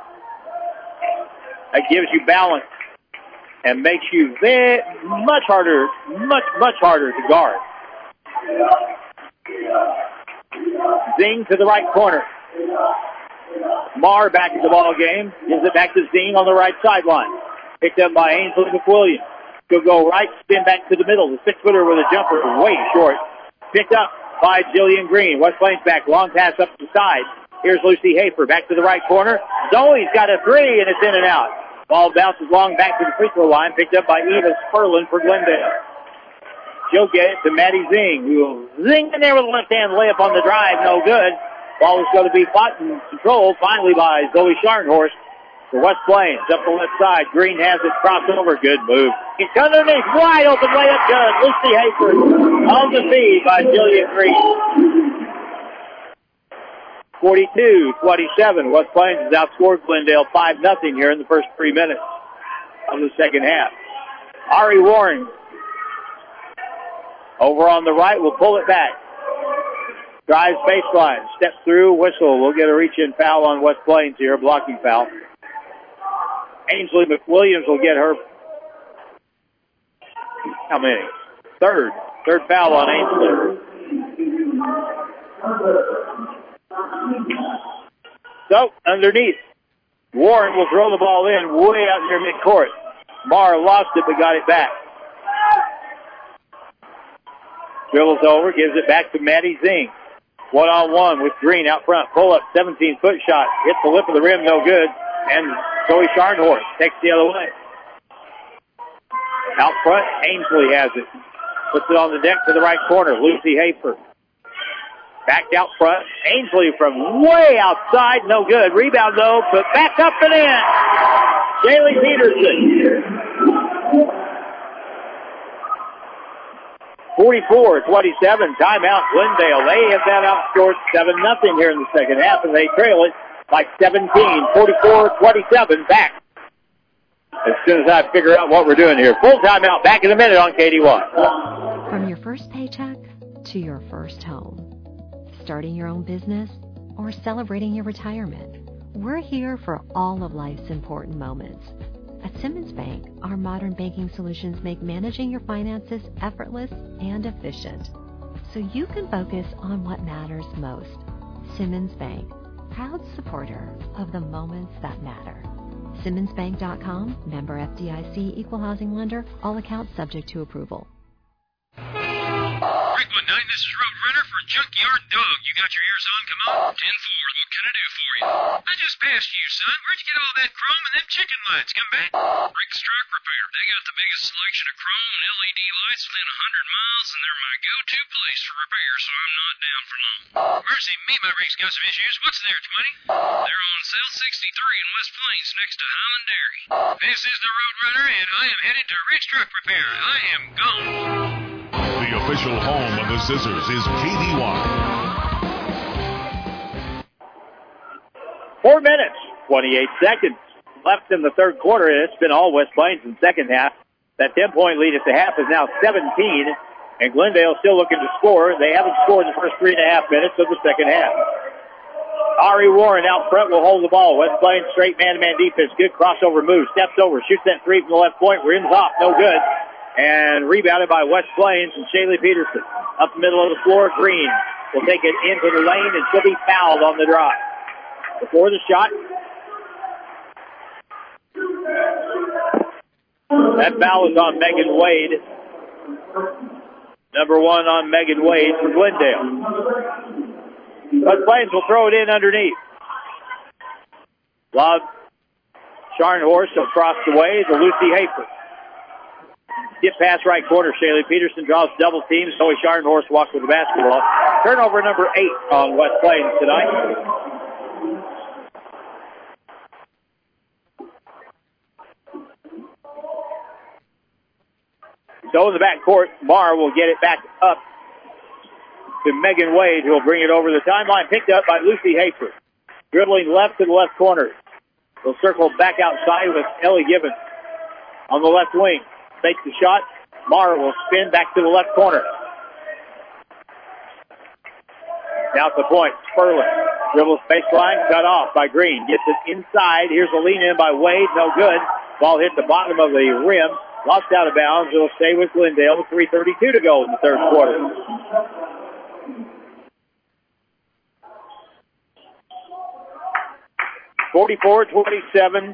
That gives you balance and makes you much harder to guard. Zing to the right corner. Marr back in the ball game. Gives it back to Zing on the right sideline. Picked up by Ainsley McWilliams. She'll go right, spin back to the middle. The 6-footer with a jumper way short. Picked up by Jillian Green. West Plains back. Long pass up the side. Here's Lucy Hafer back to the right corner. Zoe's got a three, and it's in and out. Ball bounces long back to the free throw line. Picked up by Eva Sperlin for Glendale. She'll get it to Maddie Zing, who will zing in there with a left-hand layup on the drive. No good. Ball is going to be fought and controlled finally by Zoe Scharnhorst for West Plains. Up the left side. Green has it. Crossover. Good move. It's underneath. Wide open layup. Good. Lucy Hafer on the feed by Jillian Green. 42-27. West Plains has outscored Glendale 5-0 here in the first 3 minutes of the second half. Ari Warren over on the right will pull it back. Drives baseline. Steps through. Whistle. We'll get a reach-in foul on West Plains here. A blocking foul. Ainsley McWilliams will get her. How many? Third foul on Ainsley. So, underneath. Warren will throw the ball in way out near midcourt. Marr lost it but got it back. Dribbles over, gives it back to Maddie Zing. 1-on-1 with Green out front. Pull up, 17-foot shot. Hits the lip of the rim, no good. And Zoe Scharnhorst takes the other way. Out front, Ainsley has it. Puts it on the deck to the right corner. Lucy Hafer. Back out front. Ainsley from way outside, no good. Rebound though, put back up and in. Shaylee Peterson. 44-27, timeout Glendale. They have that outscored 7-0 here in the second half, and they trail it by 17, 44-27, back. As soon as I figure out what we're doing here. Full timeout, back in a minute on KD1. From your first paycheck to your first home, starting your own business, or celebrating your retirement, we're here for all of life's important moments. At Simmons Bank, our modern banking solutions make managing your finances effortless and efficient, so you can focus on what matters most. Simmons Bank, proud supporter of the moments that matter. SimmonsBank.com, member FDIC, equal housing lender, all accounts subject to approval. Rick 19, this is Roadrunner for Junkyard Dog. You got your ears on? Come on. 10-4, what can I do for you? I just passed you, son. Where'd you get all that chrome and them chicken lights? Come back. Rick's Truck Repair. They got the biggest selection of chrome and LED lights within 100 miles, and they're my go-to place for repair, so I'm not down for long. Mercy me, my Rick's got some issues. What's there, 20? They're on Cell 63 in West Plains next to Highland Dairy. This is the Roadrunner, and I am headed to Rick's Truck Repair. I am gone. The official home of the Scissors is KDY. 4 minutes, 28 seconds left in the third quarter, and it's been all West Plains in the second half. That 10-point lead at the half is now 17, and Glendale still looking to score. They haven't scored in the first 3.5 minutes of the second half. Ari Warren out front will hold the ball. West Plains straight man-to-man defense. Good crossover move. Steps over, shoots that three from the left point. Rims off, no good. And rebounded by West Plains and Shaylee Peterson. Up the middle of the floor, Green will take it into the lane, and she'll be fouled on the drive. Before the shot, that foul is on Megan Wade. Number 1 on Megan Wade for Glendale. West Plains will throw it in underneath. Lob Scharnhorst across the way to Lucy Hafer. Get pass right corner. Shaylee Peterson draws double teams. Zoe Scharnhorst walks with the basketball. Turnover number 8 on West Plains tonight. So in the backcourt, Marr will get it back up to Megan Wade, who will bring it over the timeline. Picked up by Lucy Hafer. Dribbling left to the left corner. They'll circle back outside with Ellie Gibbons on the left wing. Takes the shot. Marr will spin back to the left corner. Now at the point, Spurlin dribbles baseline, cut off by Green. Gets it inside. Here's a lean in by Wade. No good. Ball hit the bottom of the rim. Lost out of bounds. It'll stay with Glendale with 3:32 to go in the third quarter. (44-27).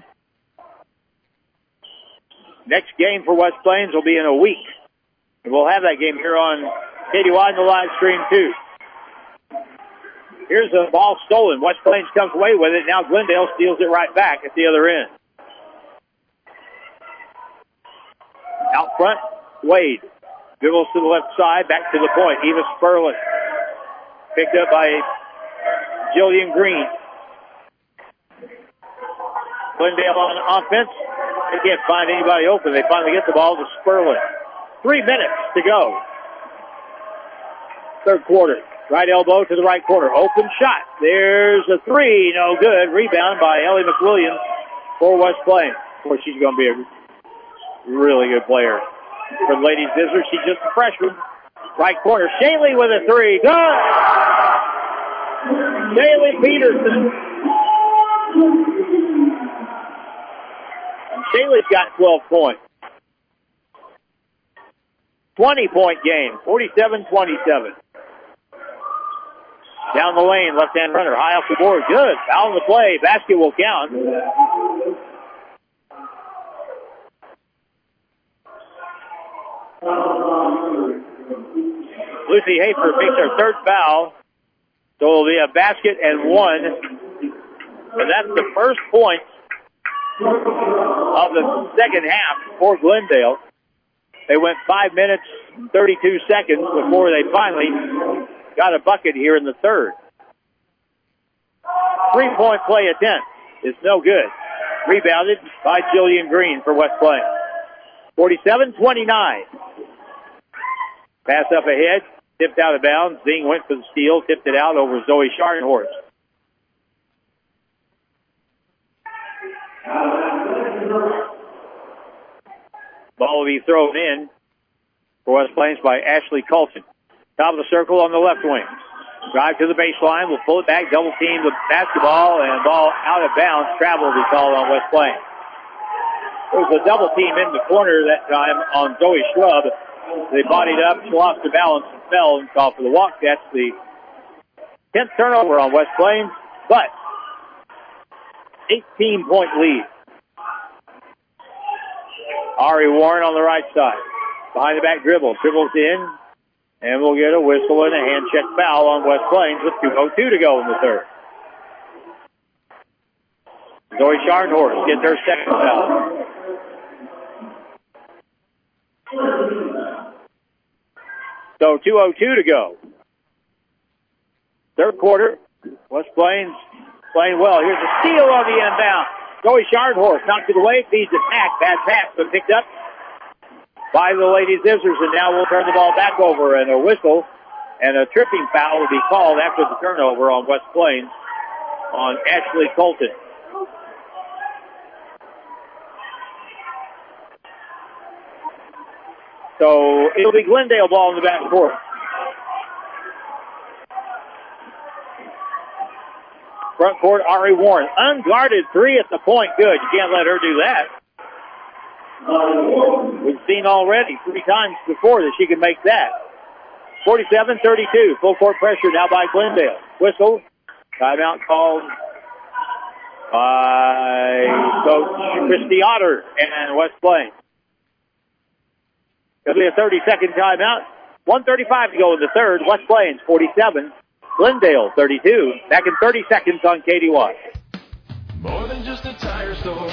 Next game for West Plains will be in a week. And we'll have that game here on KDY and the live stream too. Here's the ball stolen. West Plains comes away with it. Now Glendale steals it right back at the other end. Out front, Wade. Dribbles to the left side, back to the point. Eva Spurlin. Picked up by Jillian Green. Glendale on offense. They can't find anybody open. They finally get the ball to Spurlin. 3 minutes to go. Third quarter. Right elbow to the right corner. Open shot. There's a three. No good. Rebound by Ellie McWilliams for West Plains. Of course, she's going to be a really good player. For the ladies' visitors, she's just a freshman. Right corner. Shaylee with a three. Good! Shaylee Peterson. Shaylee's got 12 points. 20-point game. 47-27. Down the lane, left-hand runner, high off the board. Good. Foul on the play. Basket will count. Lucy Hafer makes her third foul. So it'll be a basket and one. And that's the first point of the second half for Glendale. They went 5 minutes, 32 seconds before they finally got a bucket here in the third. 3-point play attempt is no good. Rebounded by Jillian Green for West Plains. 47-29. Pass up ahead, tipped out of bounds. Zing went for the steal, tipped it out over Zoe Scharnhorst. Ball will be thrown in for West Plains by Ashley Colton. Top of the circle on the left wing. Drive to the baseline. We'll pull it back. Double team the basketball and ball out of bounds. Travel will be called on West Plains. There was a double team in the corner that time on Zoe Schlub. They bodied up, she lost her balance and fell and called for the walk. That's the 10th turnover on West Plains, but 18-point lead. Ari Warren on the right side. Behind the back dribble. Dribbles in, and we'll get a whistle and a hand check foul on West Plains with 2:02 to go in the third. Zoe Scharnhorst gets her second foul. So 2:02 to go. Third quarter, West Plains playing well. Here's a steal on the inbound. Zoe Scharnhorst knocked it away, feeds it back. Bad pass, but picked up by the Lady Scissors, and now we'll turn the ball back over, and a whistle and a tripping foul will be called after the turnover on West Plains on Ashley Colton. So it'll be Glendale ball in the back court. Front court, Ari Warren. Unguarded three at the point. Good. You can't let her do that. We've seen already 3 times before that she can make that. 47-32. Full court pressure now by Glendale. Whistle. Timeout called by Coach Christy Otter and West Plains. It'll be a 30-second timeout. 1:35 to go in the third. West Plains 47. Glendale 32. Back in 30 seconds on KDY. More than just a tire store.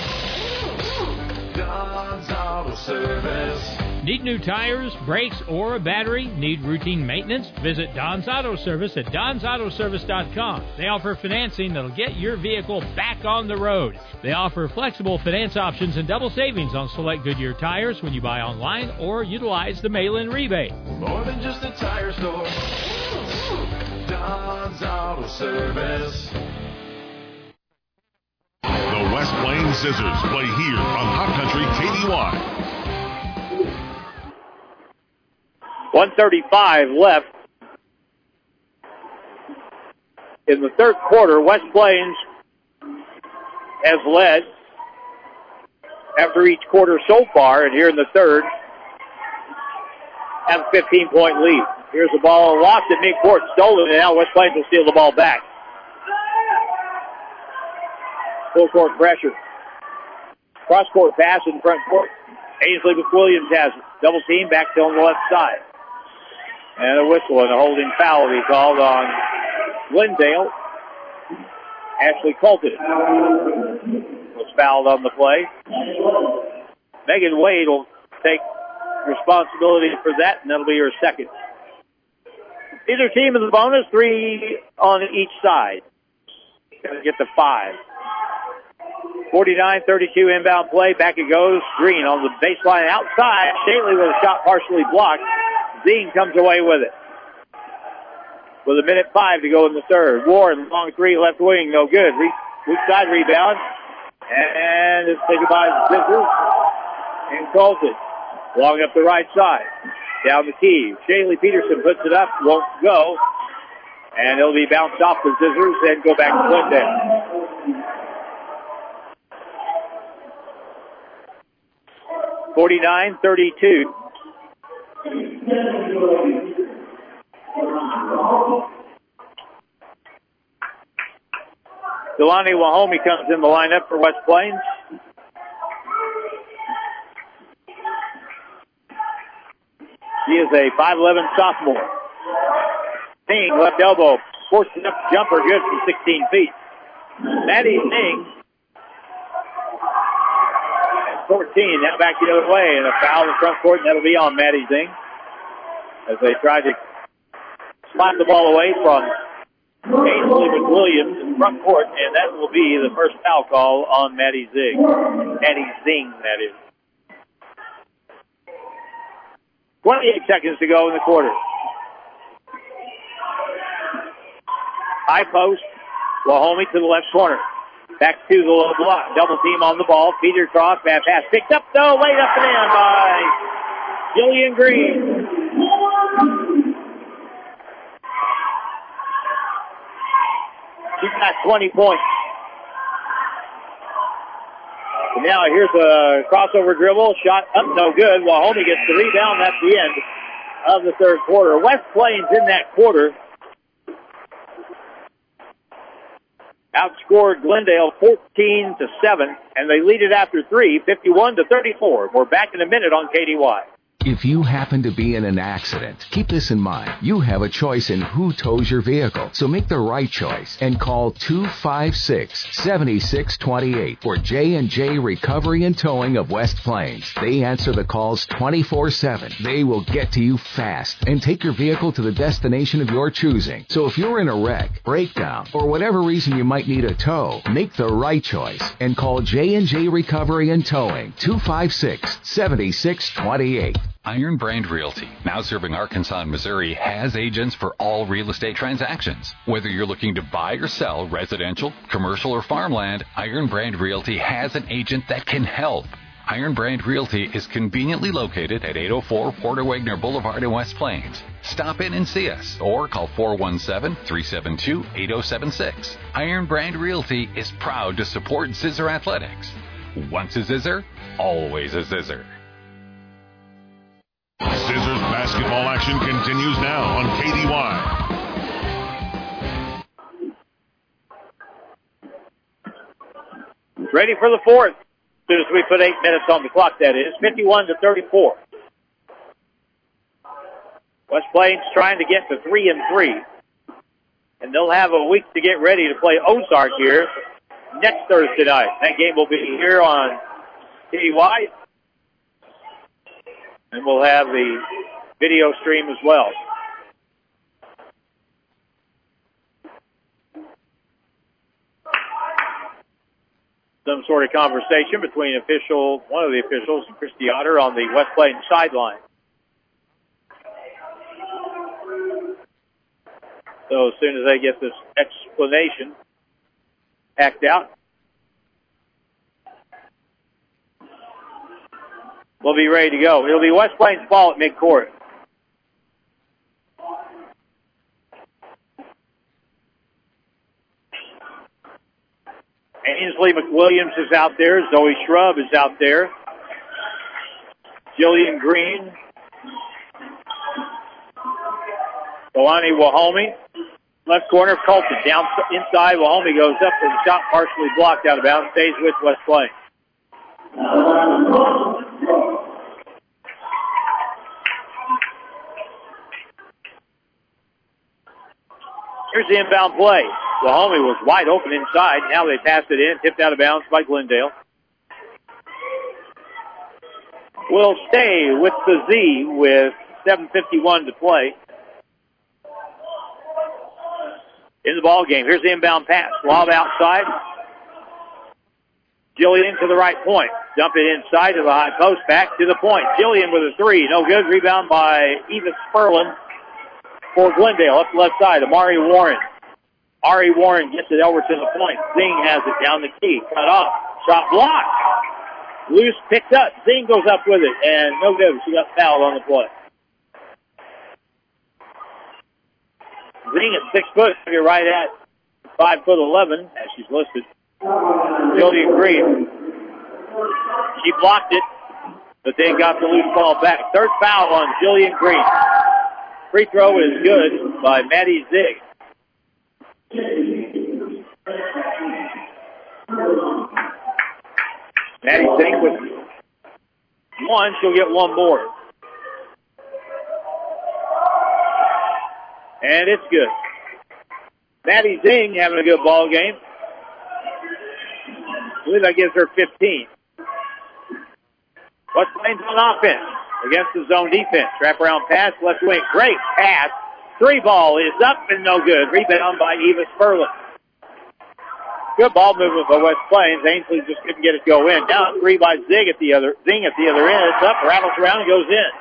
Don's Auto Service. Need new tires, brakes, or a battery? Need routine maintenance? Visit Don's Auto Service at donsautoservice.com. They offer financing that'll get your vehicle back on the road. They offer flexible finance options and double savings on select Goodyear tires when you buy online or utilize the mail-in rebate. More than just a tire store. Don's Auto Service. The West Plains Scissors play here on Hot Country KDY. 1:35 left in the third quarter. West Plains has led after each quarter so far, and here in the third, have a 15-point lead. Here's the ball lost at midcourt, stolen, and now West Plains will steal the ball back. Full court pressure. Cross court pass in front court. Ainsley McWilliams has it. Double team back to on the left side. And a whistle and a holding foul will be called on Glendale. Ashley Colton was fouled on the play. Megan Wade will take responsibility for that, and that'll be her second. Either team in the bonus, 3 on each side. Got to get to 5. 49-32 inbound play. Back it goes. Green on the baseline outside. Shaley with a shot partially blocked. Zine comes away with it. With 1:05 to go in the third. Warren, long 3, left wing, no good. Weak side rebound. And it's taken by Scissors and Colton. Long up the right side. Down the key. Shaley Peterson puts it up, won't go. And it'll be bounced off the Scissors and go back to Glendale. 49-32. Delani Wahome comes in the lineup for West Plains. She is a 5'11 sophomore. Singh, left elbow, forcing up the jumper, good from 16 feet. Maddie Singh, 14, now back the other way, and a foul in front court, and that'll be on Maddie Singh as they try to slap the ball away from Ainsley McWilliams in front court, and that will be the first foul call on Maddie Zing. Maddie Zing, that is. 28 seconds to go in the quarter. High post, Wahome to the left corner. Back to the low block. Double team on the ball. Peter Cross, bad pass. Picked up, though, laid up and in by Jillian Green. She's got 20 points. Now here's a crossover dribble. Shot up, no good. Wahomie gets the rebound. That's the end of the third quarter. West Plains in that quarter outscored Glendale 14-7, and they lead it after 3, 51-34. We're back in a minute on KDY. If you happen to be in an accident, keep this in mind. You have a choice in who tows your vehicle, so make the right choice and call 256-7628 for J&J Recovery and Towing of West Plains. They answer the calls 24/7. They will get to you fast and take your vehicle to the destination of your choosing. So if you're in a wreck, breakdown, or whatever reason you might need a tow, make the right choice and call J&J Recovery and Towing 256-7628. Iron Brand Realty, now serving Arkansas and Missouri, has agents for all real estate transactions. Whether you're looking to buy or sell residential, commercial, or farmland, Iron Brand Realty has an agent that can help. Iron Brand Realty is conveniently located at 804 Porter Wagner Boulevard in West Plains. Stop in and see us or call 417-372-8076. Iron Brand Realty is proud to support Zizzer Athletics. Once a Zizzer, always a Zizzer. Scissors basketball action continues now on KDY. Ready for the fourth. As soon as we put 8 minutes on the clock, that is. 51-34. West Plains trying to get to 3-3. And they'll have a week to get ready to play Ozark here next Thursday night. That game will be here on KDY. And we'll have the video stream as well. Some sort of conversation between one of the officials, and Christy Otter on the West Plains sideline. So as soon as they get this explanation hacked out, we'll be ready to go. It'll be West Plains ball at midcourt. Ainsley McWilliams is out there. Zoe Shrub is out there. Jillian Green. Kalani Wahomie. Left corner, Colton. Down inside, Wahomie goes up and shot partially blocked out of bounds. Stays with West Plains. Here's the inbound play. Wahomie was wide open inside. Now they pass it in, tipped out of bounds by Glendale. We'll stay with the Z with 7:51 to play in the ball game. Here's the inbound pass. Lob outside. Jillian to the right point. Dump it inside to the high post. Back to the point. Jillian with a three. No good. Rebound by Eva Sperlin for Glendale. Up the left side. Amari Warren. Ari Warren gets it over to the point. Zing has it down the key. Cut off. Shot blocked. Loose picked up. Zing goes up with it. And no good. She got fouled on the play. Zing at 6 foot. You're right at 5'11" as she's listed. Jillian Green. She blocked it, but they got the loose ball back. Third foul on Jillian Green. Free throw is good by Maddie Zig. Maddie Zig with one. She'll get one more. And it's good. Maddie Zing having a good ball game. I believe that gives her 15. West Plains on offense against the zone defense. Wraparound pass, left wing. Great pass. Three ball is up and no good. Rebound by Eva Sperlin. Good ball movement by West Plains. Ainsley just couldn't get it to go in. Down three by Zing at the other end. It's up, rattles around, and goes in.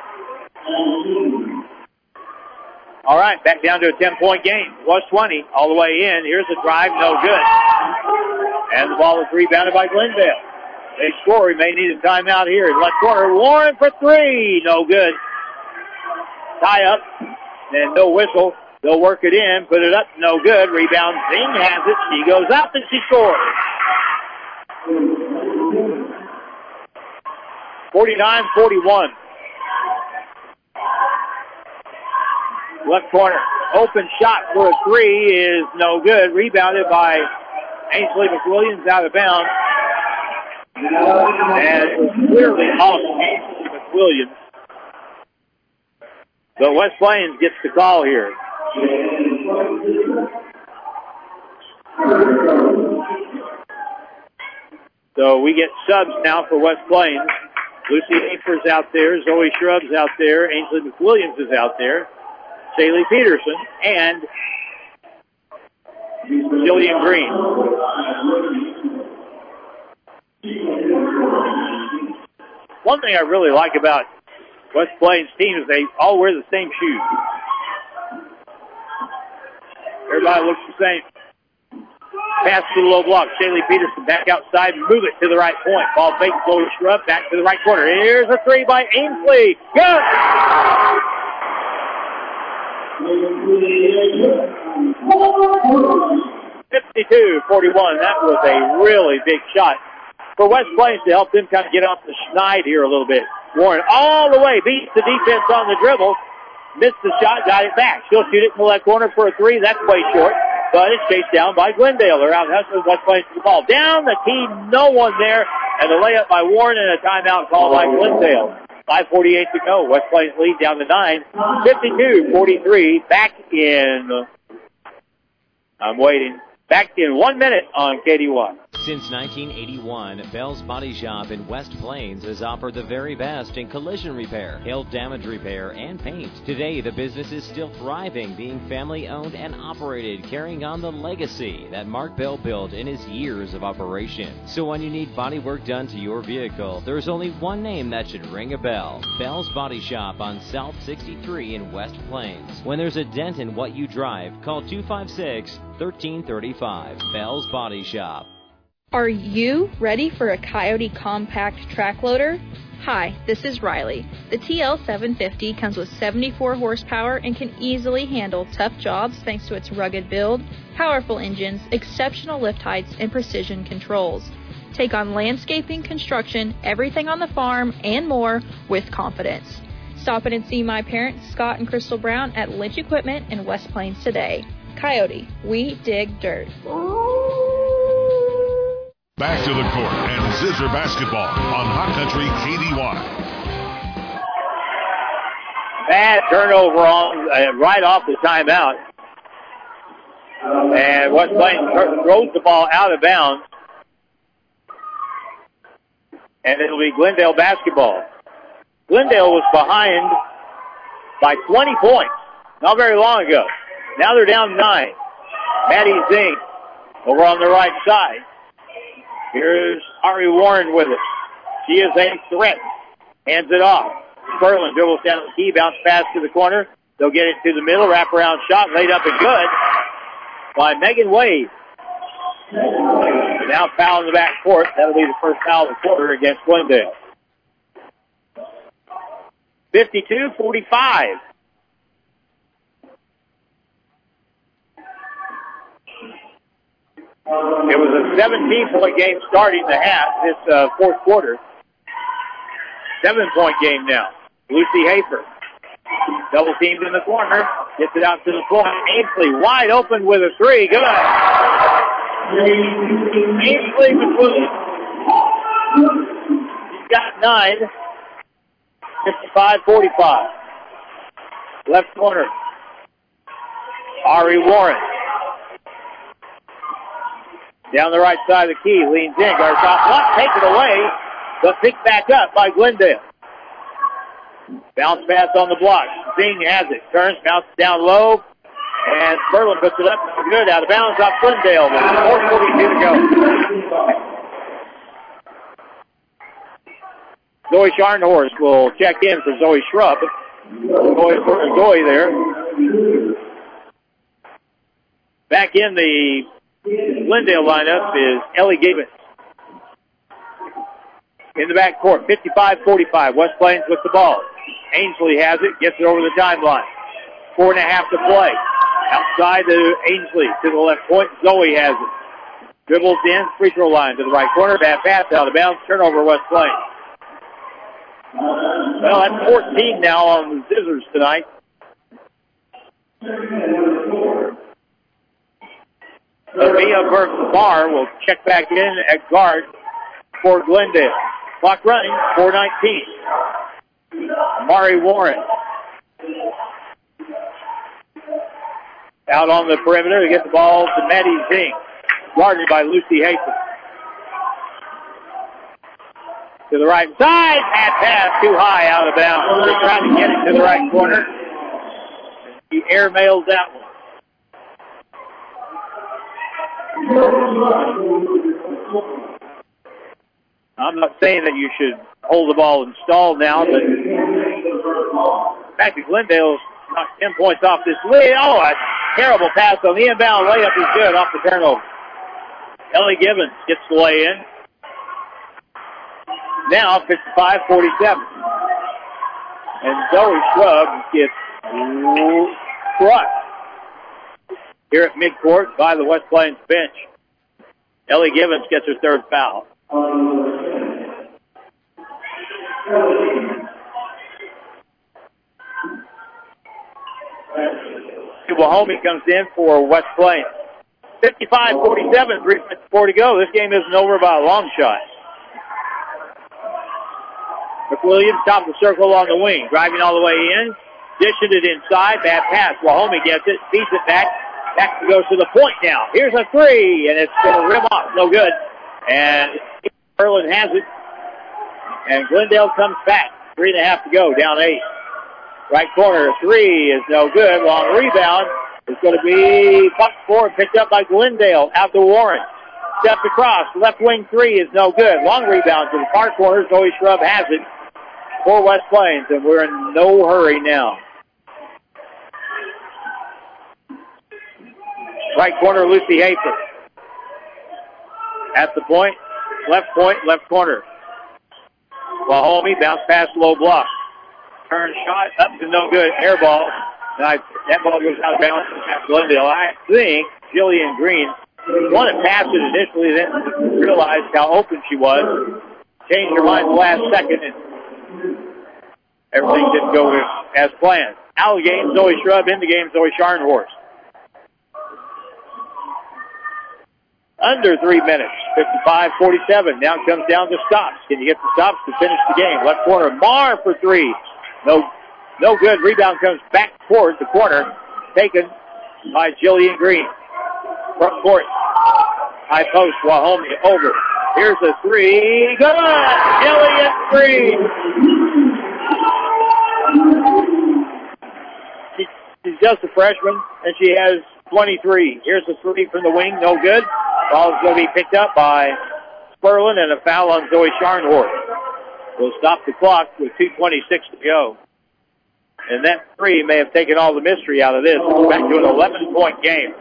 All right, back down to a 10-point game. Was 20 all the way in. Here's a drive, no good. And the ball is rebounded by Glendale. They score. We may need a timeout here. In left corner, Warren for three. No good. Tie up. And no whistle. They'll work it in. Put it up. No good. Rebound. Zing has it. She goes up and she scores. 49-41. Left corner. Open shot for a three is no good. Rebounded by Ainsley McWilliams out of bounds. And it was clearly off Ainsley McWilliams. But West Plains gets the call here. So we get subs now for West Plains. Lucy Hafer's out there. Zoe Shrub's out there. Ainsley McWilliams is out there. Shaylee Peterson and Jillian Green. One thing I really like about West Plains team is they all wear the same shoes. Everybody looks the same. Pass to the low block. Shaylee Peterson back outside and move it to the right point. Ball fake, Zoe Shrub back to the right corner. Here's a three by Ainsley. Good! 52-41. That was a really big shot for West Plains to help them kind of get off the schneid here a little bit. Warren all the way beats the defense on the dribble. Missed the shot, got it back. She'll shoot it in the left corner for a three. That's way short, but it's chased down by Glendale. They're out hustling West Plains to the ball. Down the key, no one there, and a layup by Warren and a timeout called by Glendale. 5:48 to go. West Plains lead down to 9. 52-43. Back in. I'm waiting. Back in 1 minute on KDY. Since 1981, Bell's Body Shop in West Plains has offered the very best in collision repair, hail damage repair, and paint. Today, the business is still thriving, being family-owned and operated, carrying on the legacy that Mark Bell built in his years of operation. So when you need body work done to your vehicle, there's only one name that should ring a bell. Bell's Body Shop on South 63 in West Plains. When there's a dent in what you drive, call 256-1335. Bell's Body Shop. Are you ready for a Coyote compact track loader? Hi, this is Riley. The TL750 comes with 74 horsepower and can easily handle tough jobs thanks to its rugged build, powerful engines, exceptional lift heights, and precision controls. Take on landscaping, construction, everything on the farm, and more with confidence. Stop in and see my parents, Scott and Crystal Brown, at Lynch Equipment in West Plains today. Coyote, we dig dirt. Back to the court and Zizzer basketball on Hot Country KDY. Bad turnover on right off the timeout. And West Plains throws the ball out of bounds. And it'll be Glendale basketball. Glendale was behind by 20 points not very long ago. Now they're down 9. Maddie Zink over on the right side. Here's Ari Warren with it. She is a threat. Hands it off. Sperlin dribbles down the key, bounce pass to the corner. They'll get it to the middle, wraparound shot, laid up and good by Megan Wade. Now foul in the back court. That'll be the first foul of the quarter against Glendale. 52-45. It was a 17-point game starting the half, this fourth quarter. 7-point game now. Lucy Hafer. Double teamed in the corner. Gets it out to the point. Ainsley wide open with a three. Good. Ainsley McWilliams. He's got 9. 55-45. Left corner. Ari Warren. Down the right side of the key, leans in, guards off block, take it away, but picked back up by Glendale. Bounce pass on the block. Zing has it, turns, bounces down low, and Sperlin puts it up, good, out of bounds off Glendale, with 4:42 to go. Zoe Scharnhorst will check in for Zoe Shrub. Zoe there. Back in the Glendale lineup is Ellie Gibbons. In the back court, 55-45. West Plains with the ball. Ainsley has it, gets it over the timeline. 4.5 to play. Outside to Ainsley, to the left point. Zoe has it. Dribbles in, free throw line to the right corner. Bad pass out of bounds. Turnover West Plains. Well, that's 14 now on the Scissors tonight. Mia Burke-Barr will check back in at guard for Glendale. Clock running, 4:19. Mari Warren out on the perimeter to get the ball to Maddie Zing, guarded by Lucy Hayton. To the right side, pass too high, out of bounds. They're trying to get it to the right corner. He airmailed that one. I'm not saying that you should hold the ball installed now, but back to Glendale's knocked 10 points off this lead. Oh, a terrible pass on the inbound layup is good off the turnover. Ellie Gibbons gets the lay in. Now 55-47. And Zoe Shrub gets crushed here at midcourt by the West Plains bench. Ellie Gibbons gets her third foul. Wahomie comes in for West Plains. 55-47, 3:54 to go. This game isn't over by a long shot. McWilliams, top of the circle on the wing, driving all the way in, dishing it inside, bad pass. Wahomie gets it, feeds it back goes to the point now. Here's a three, and it's going to rim off, no good. And Berlin has it, and Glendale comes back. 3.5 to go, down 8. Right corner, three is no good. Long rebound. It's going to be pumped forward, picked up by Glendale. Out to Warren. Steps across. Left wing three is no good. Long rebound to the far corner. Zoe Shrub has it for West Plains, and we're in no hurry now. Right corner, Lucy Hayford. At the point, left corner. Wahomie bounce pass, low block. Turn shot, up to no good. Air ball. That ball goes out of bounds at Glendale. I think Jillian Green wanted to pass it initially, then realized how open she was. Changed her mind the last second, and everything didn't go as planned. Out of the game, Zoe Shrub. In the game, Zoe Scharnhorst. Under 3 minutes, 55-47. Now it comes down to stops. Can you get the stops to finish the game? Left corner, Marr for three. No good. Rebound comes back towards the corner. Taken by Jillian Green. Front court. High post, Wahomie over. Here's a three. Good! Jillian Green. She's just a freshman, and she has 23. Here's a three from the wing. No good. Ball's going to be picked up by Sperlin, and a foul on Zoe Scharnhorst. We'll stop the clock with 2:26 to go. And that three may have taken all the mystery out of this. We're back to an 11-point game.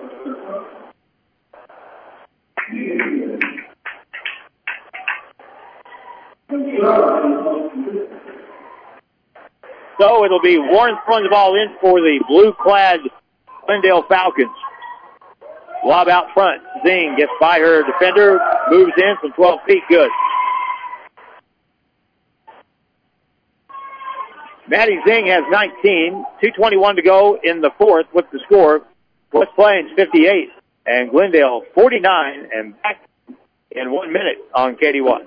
So it'll be Warren throwing the ball in for the blue-clad Glendale Falcons. Lob out front. Zing gets by her defender, moves in from 12 feet. Good. Maddie Zing has 19. 2:21 to go in the fourth with the score. West Plains 58 and Glendale 49, and back in 1 minute on KD1.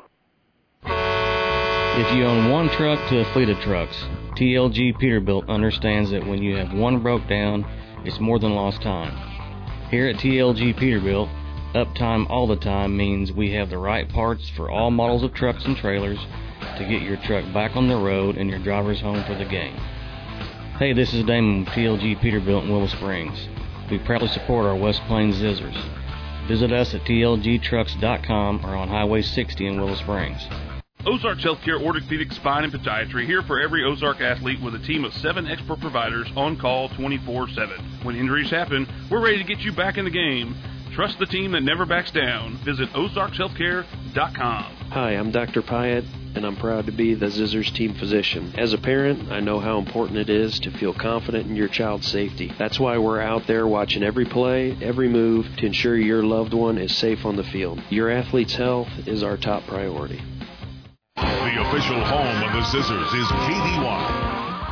If you own one truck to a fleet of trucks, TLG Peterbilt understands that when you have one broke down, it's more than lost time. Here at TLG Peterbilt, uptime all the time means we have the right parts for all models of trucks and trailers to get your truck back on the road and your drivers home for the game. Hey, this is Damon with TLG Peterbilt in Willow Springs. We proudly support our West Plains Zizzers. Visit us at tlgtrucks.com or on Highway 60 in Willow Springs. Ozarks Healthcare Orthopedic Spine and Podiatry, here for every Ozark athlete with a team of 7 expert providers on call 24/7. When injuries happen, we're ready to get you back in the game. Trust the team that never backs down. Visit ozarkshealthcare.com. Hi, I'm Dr. Pyatt, and I'm proud to be the Zizzers team physician. As a parent, I know how important it is to feel confident in your child's safety. That's why we're out there watching every play, every move to ensure your loved one is safe on the field. Your athlete's health is our top priority. The official home of the Scissors is KD1.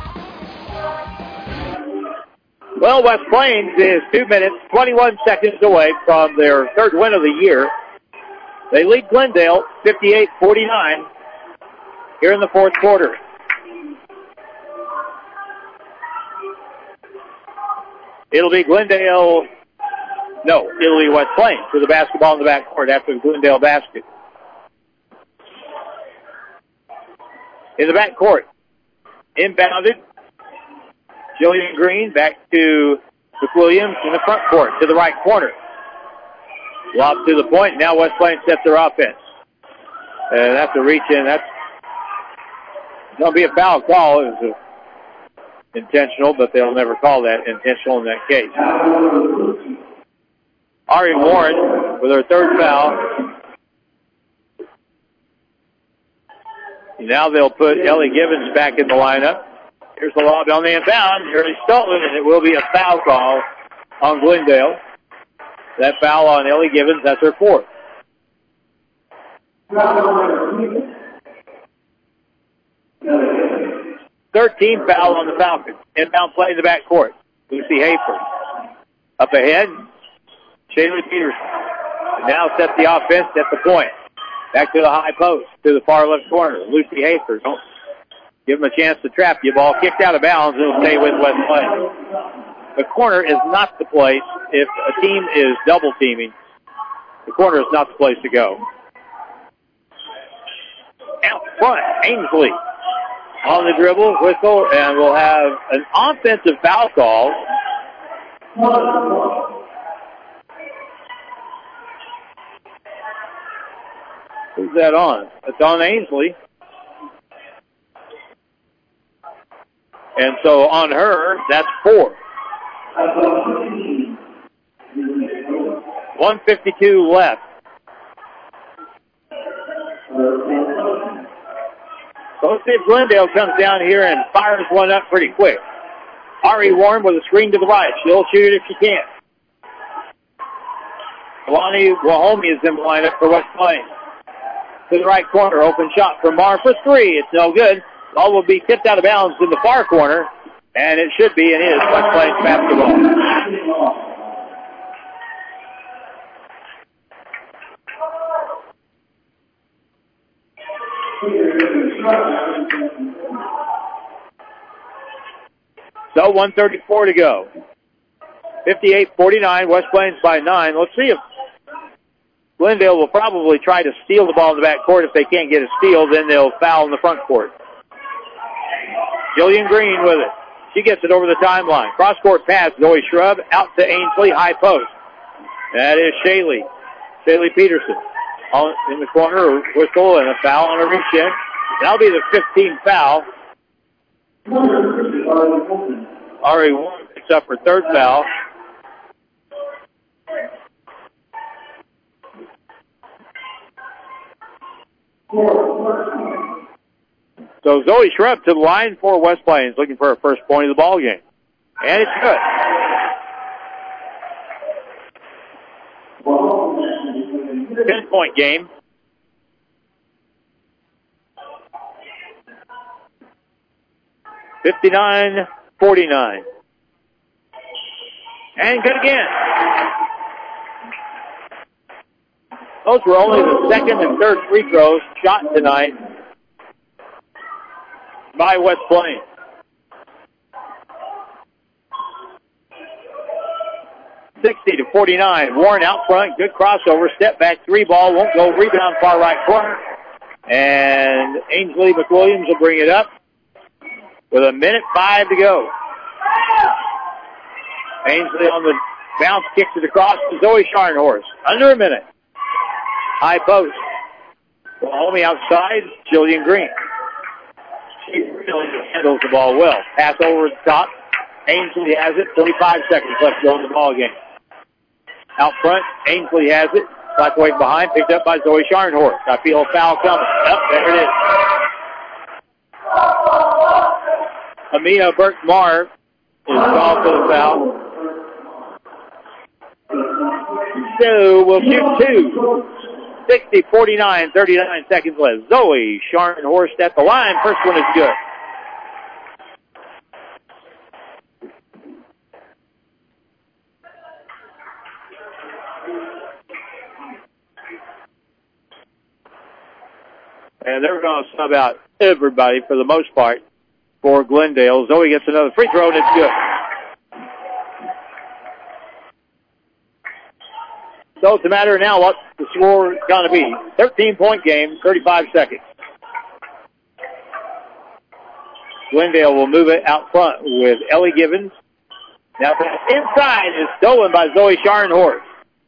Well, West Plains is 2 minutes, 21 seconds away from their third win of the year. They lead Glendale 58-49 here in the fourth quarter. It'll be Glendale. No, it'll be West Plains with the basketball in the backcourt after the Glendale basket. In the backcourt, inbounded. Jillian Green back to McWilliams in the front court to the right corner. Lob to the point. Now West Plains sets their offense. And that's a reach in. That's going to be a foul call. It was intentional, but they'll never call that intentional in that case. Ari Warren with her third foul. Now they'll put Ellie Gibbons back in the lineup. Here's the lob on the inbound. Nearly stolen, and it will be a foul call on Glendale. That foul on Ellie Gibbons, that's her fourth. 13 foul on the Falcons. Inbound play in the backcourt. Lucy Hayford. Up ahead, Shaylee Peterson. Now sets the offense at the point. Back to the high post, to the far left corner. Lucy Hayford. Don't give them a chance to trap you. Ball kicked out of bounds. It'll stay with West Plains. The corner is not the place. If a team is double teaming, the corner is not the place to go. Out front, Ainsley on the dribble, whistle, and we'll have an offensive foul call. Who's that on? It's on Ainsley. And so on her, that's 4. 1:52 left. So let's see if Glendale comes down here and fires one up pretty quick. Ari Warren with a screen to the right. She'll shoot it if she can. Lonnie Wahomey is in the lineup for West Plains. To the right corner, open shot from Marr for 3. It's no good. Ball will be tipped out of bounds in the far corner, and it should be and is West Plains basketball. So 1:34 to go. 58-49, West Plains by 9. Let's see if Glendale will probably try to steal the ball in the back court. If they can't get a steal, then they'll foul in the front court. Jillian Green with it. She gets it over the timeline. Cross-court pass, Zoe Shrub out to Ainsley, high post. That is Shaylee Peterson. In the corner, whistle and a foul on a reach-in. That'll be the 15th foul. Ari Warren picks up her third foul. So Zoe Shrub to the line for West Plains, looking for her first point of the ball game. And it's good. Ten-point game. (59-49). And good again. Those were only the second and third free throws shot tonight by West Plains. (60-49). Warren out front. Good crossover. Step back three ball. Won't go. Rebound far right corner. And Ainsley McWilliams will bring it up with 1:05 to go. Ainsley on the bounce, kicks it across to Zoe Scharnhorst. Under a minute. High post. Wahomey outside. Jillian Green. She really handles the ball well. Pass over the top. Ainsley has it. 45 seconds left to go in the ball game. Out front, Ainsley has it. Black away behind, picked up by Zoe Scharnhorst. I feel a foul coming. There it is. Amina Burke-Marr is called for the foul. So we'll shoot two. 60-49, 39 seconds left. Zoe Scharnhorst at the line. First one is good. And they're going to sub out everybody for the most part for Glendale. Zoe gets another free throw, and it's good. So it's a matter now what the score is going to be. 13-point game, 35 seconds. Glendale will move it out front with Ellie Givens. Now pass inside is stolen by Zoe Scharnhorst.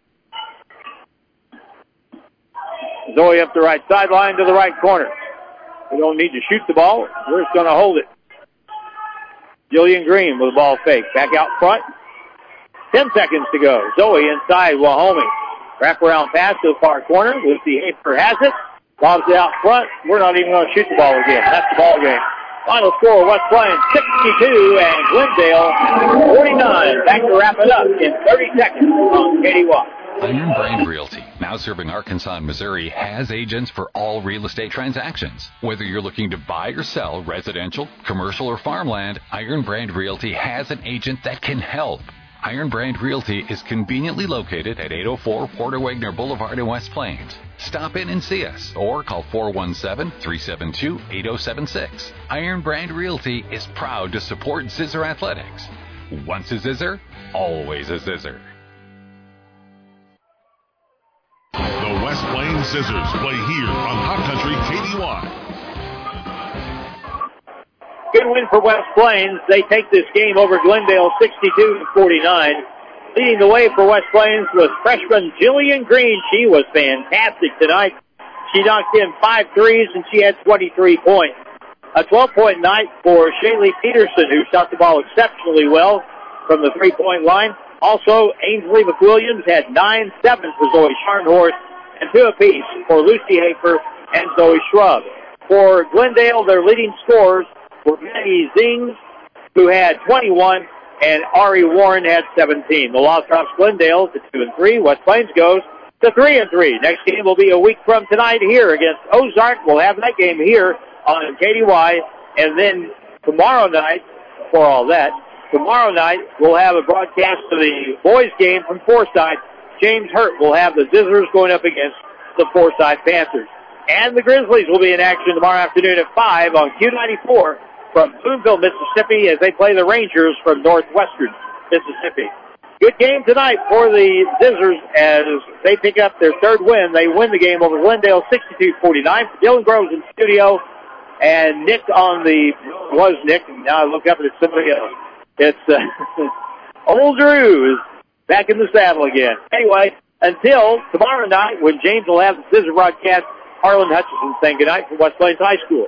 Zoe up the right sideline to the right corner. We don't need to shoot the ball. We're just going to hold it. Jillian Green with the ball fake. Back out front. 10 seconds to go. Zoe inside Wahomey. Wraparound pass to the far corner. Lucy Hafer has it. Lobs it out front. We're not even going to shoot the ball again. That's the ball game. Final score, West Plains 62 and Glendale 49. Back to wrap it up in 30 seconds on KDY. Iron Brand Realty, now serving Arkansas and Missouri, has agents for all real estate transactions. Whether you're looking to buy or sell residential, commercial, or farmland, Iron Brand Realty has an agent that can help. Iron Brand Realty is conveniently located at 804 Porter Wagner Boulevard in West Plains. Stop in and see us or call 417-372-8076. Iron Brand Realty is proud to support Zizzer Athletics. Once a Zizzer, always a Zizzer. The West Plains Scissors play here on Hot Country KDY. Good win for West Plains. They take this game over Glendale 62-49. Leading the way for West Plains was freshman Jillian Green. She was fantastic tonight. She knocked in 5 threes and she had 23 points. A 12-point night for Shaylee Peterson, who shot the ball exceptionally well from the three-point line. Also, Ainsley McWilliams had 9-7 for Zoe Scharnhorst and 2 apiece for Lucy Hafer and Zoe Shrub. For Glendale, their leading scorers were Maggie Zings, who had 21, and Ari Warren had 17. The loss drops Glendale to 2-3. West Plains goes to 3-3. Next game will be a week from tonight here against Ozark. We'll have that game here on KDY, and then tomorrow night, for all that, tomorrow night, we'll have a broadcast of the boys' game from Forsyth. James Hurt will have the Zizzers going up against the Forsyth Panthers. And the Grizzlies will be in action tomorrow afternoon at 5 on Q94 from Boonville, Mississippi, as they play the Rangers from Northwestern Mississippi. Good game tonight for the Zizzers as they pick up their third win. They win the game over Glendale 62-49. Dylan Groves in studio, and Nick was Nick. Now I look up and it's somebody else. It's old Drew is back in the saddle again. Anyway, until tomorrow night when James will have the Scissor broadcast, Harlan Hutchison saying goodnight from West Plains High School.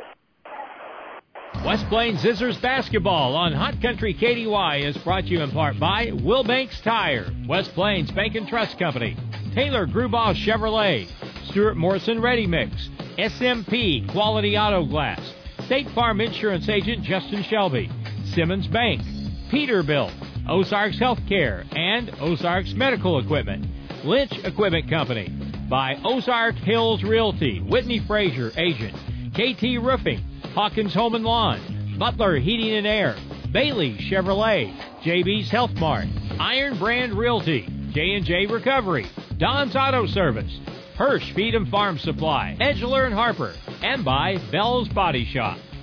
West Plains Zizzers basketball on Hot Country KDY is brought to you in part by Wilbanks Tire, West Plains Bank and Trust Company, Taylor Grubauer Chevrolet, Stuart Morrison Ready Mix, SMP Quality Auto Glass, State Farm Insurance Agent Justin Shelby, Simmons Bank, Peterbilt, Ozarks Healthcare, and Ozarks Medical Equipment, Lynch Equipment Company, by Ozark Hills Realty, Whitney Frazier Agent, KT Roofing, Hawkins Home and Lawn, Butler Heating and Air, Bailey Chevrolet, JB's Health Mart, Iron Brand Realty, J&J Recovery, Don's Auto Service, Hirsch Feed and Farm Supply, Edgeler and Harper, and by Bell's Body Shop.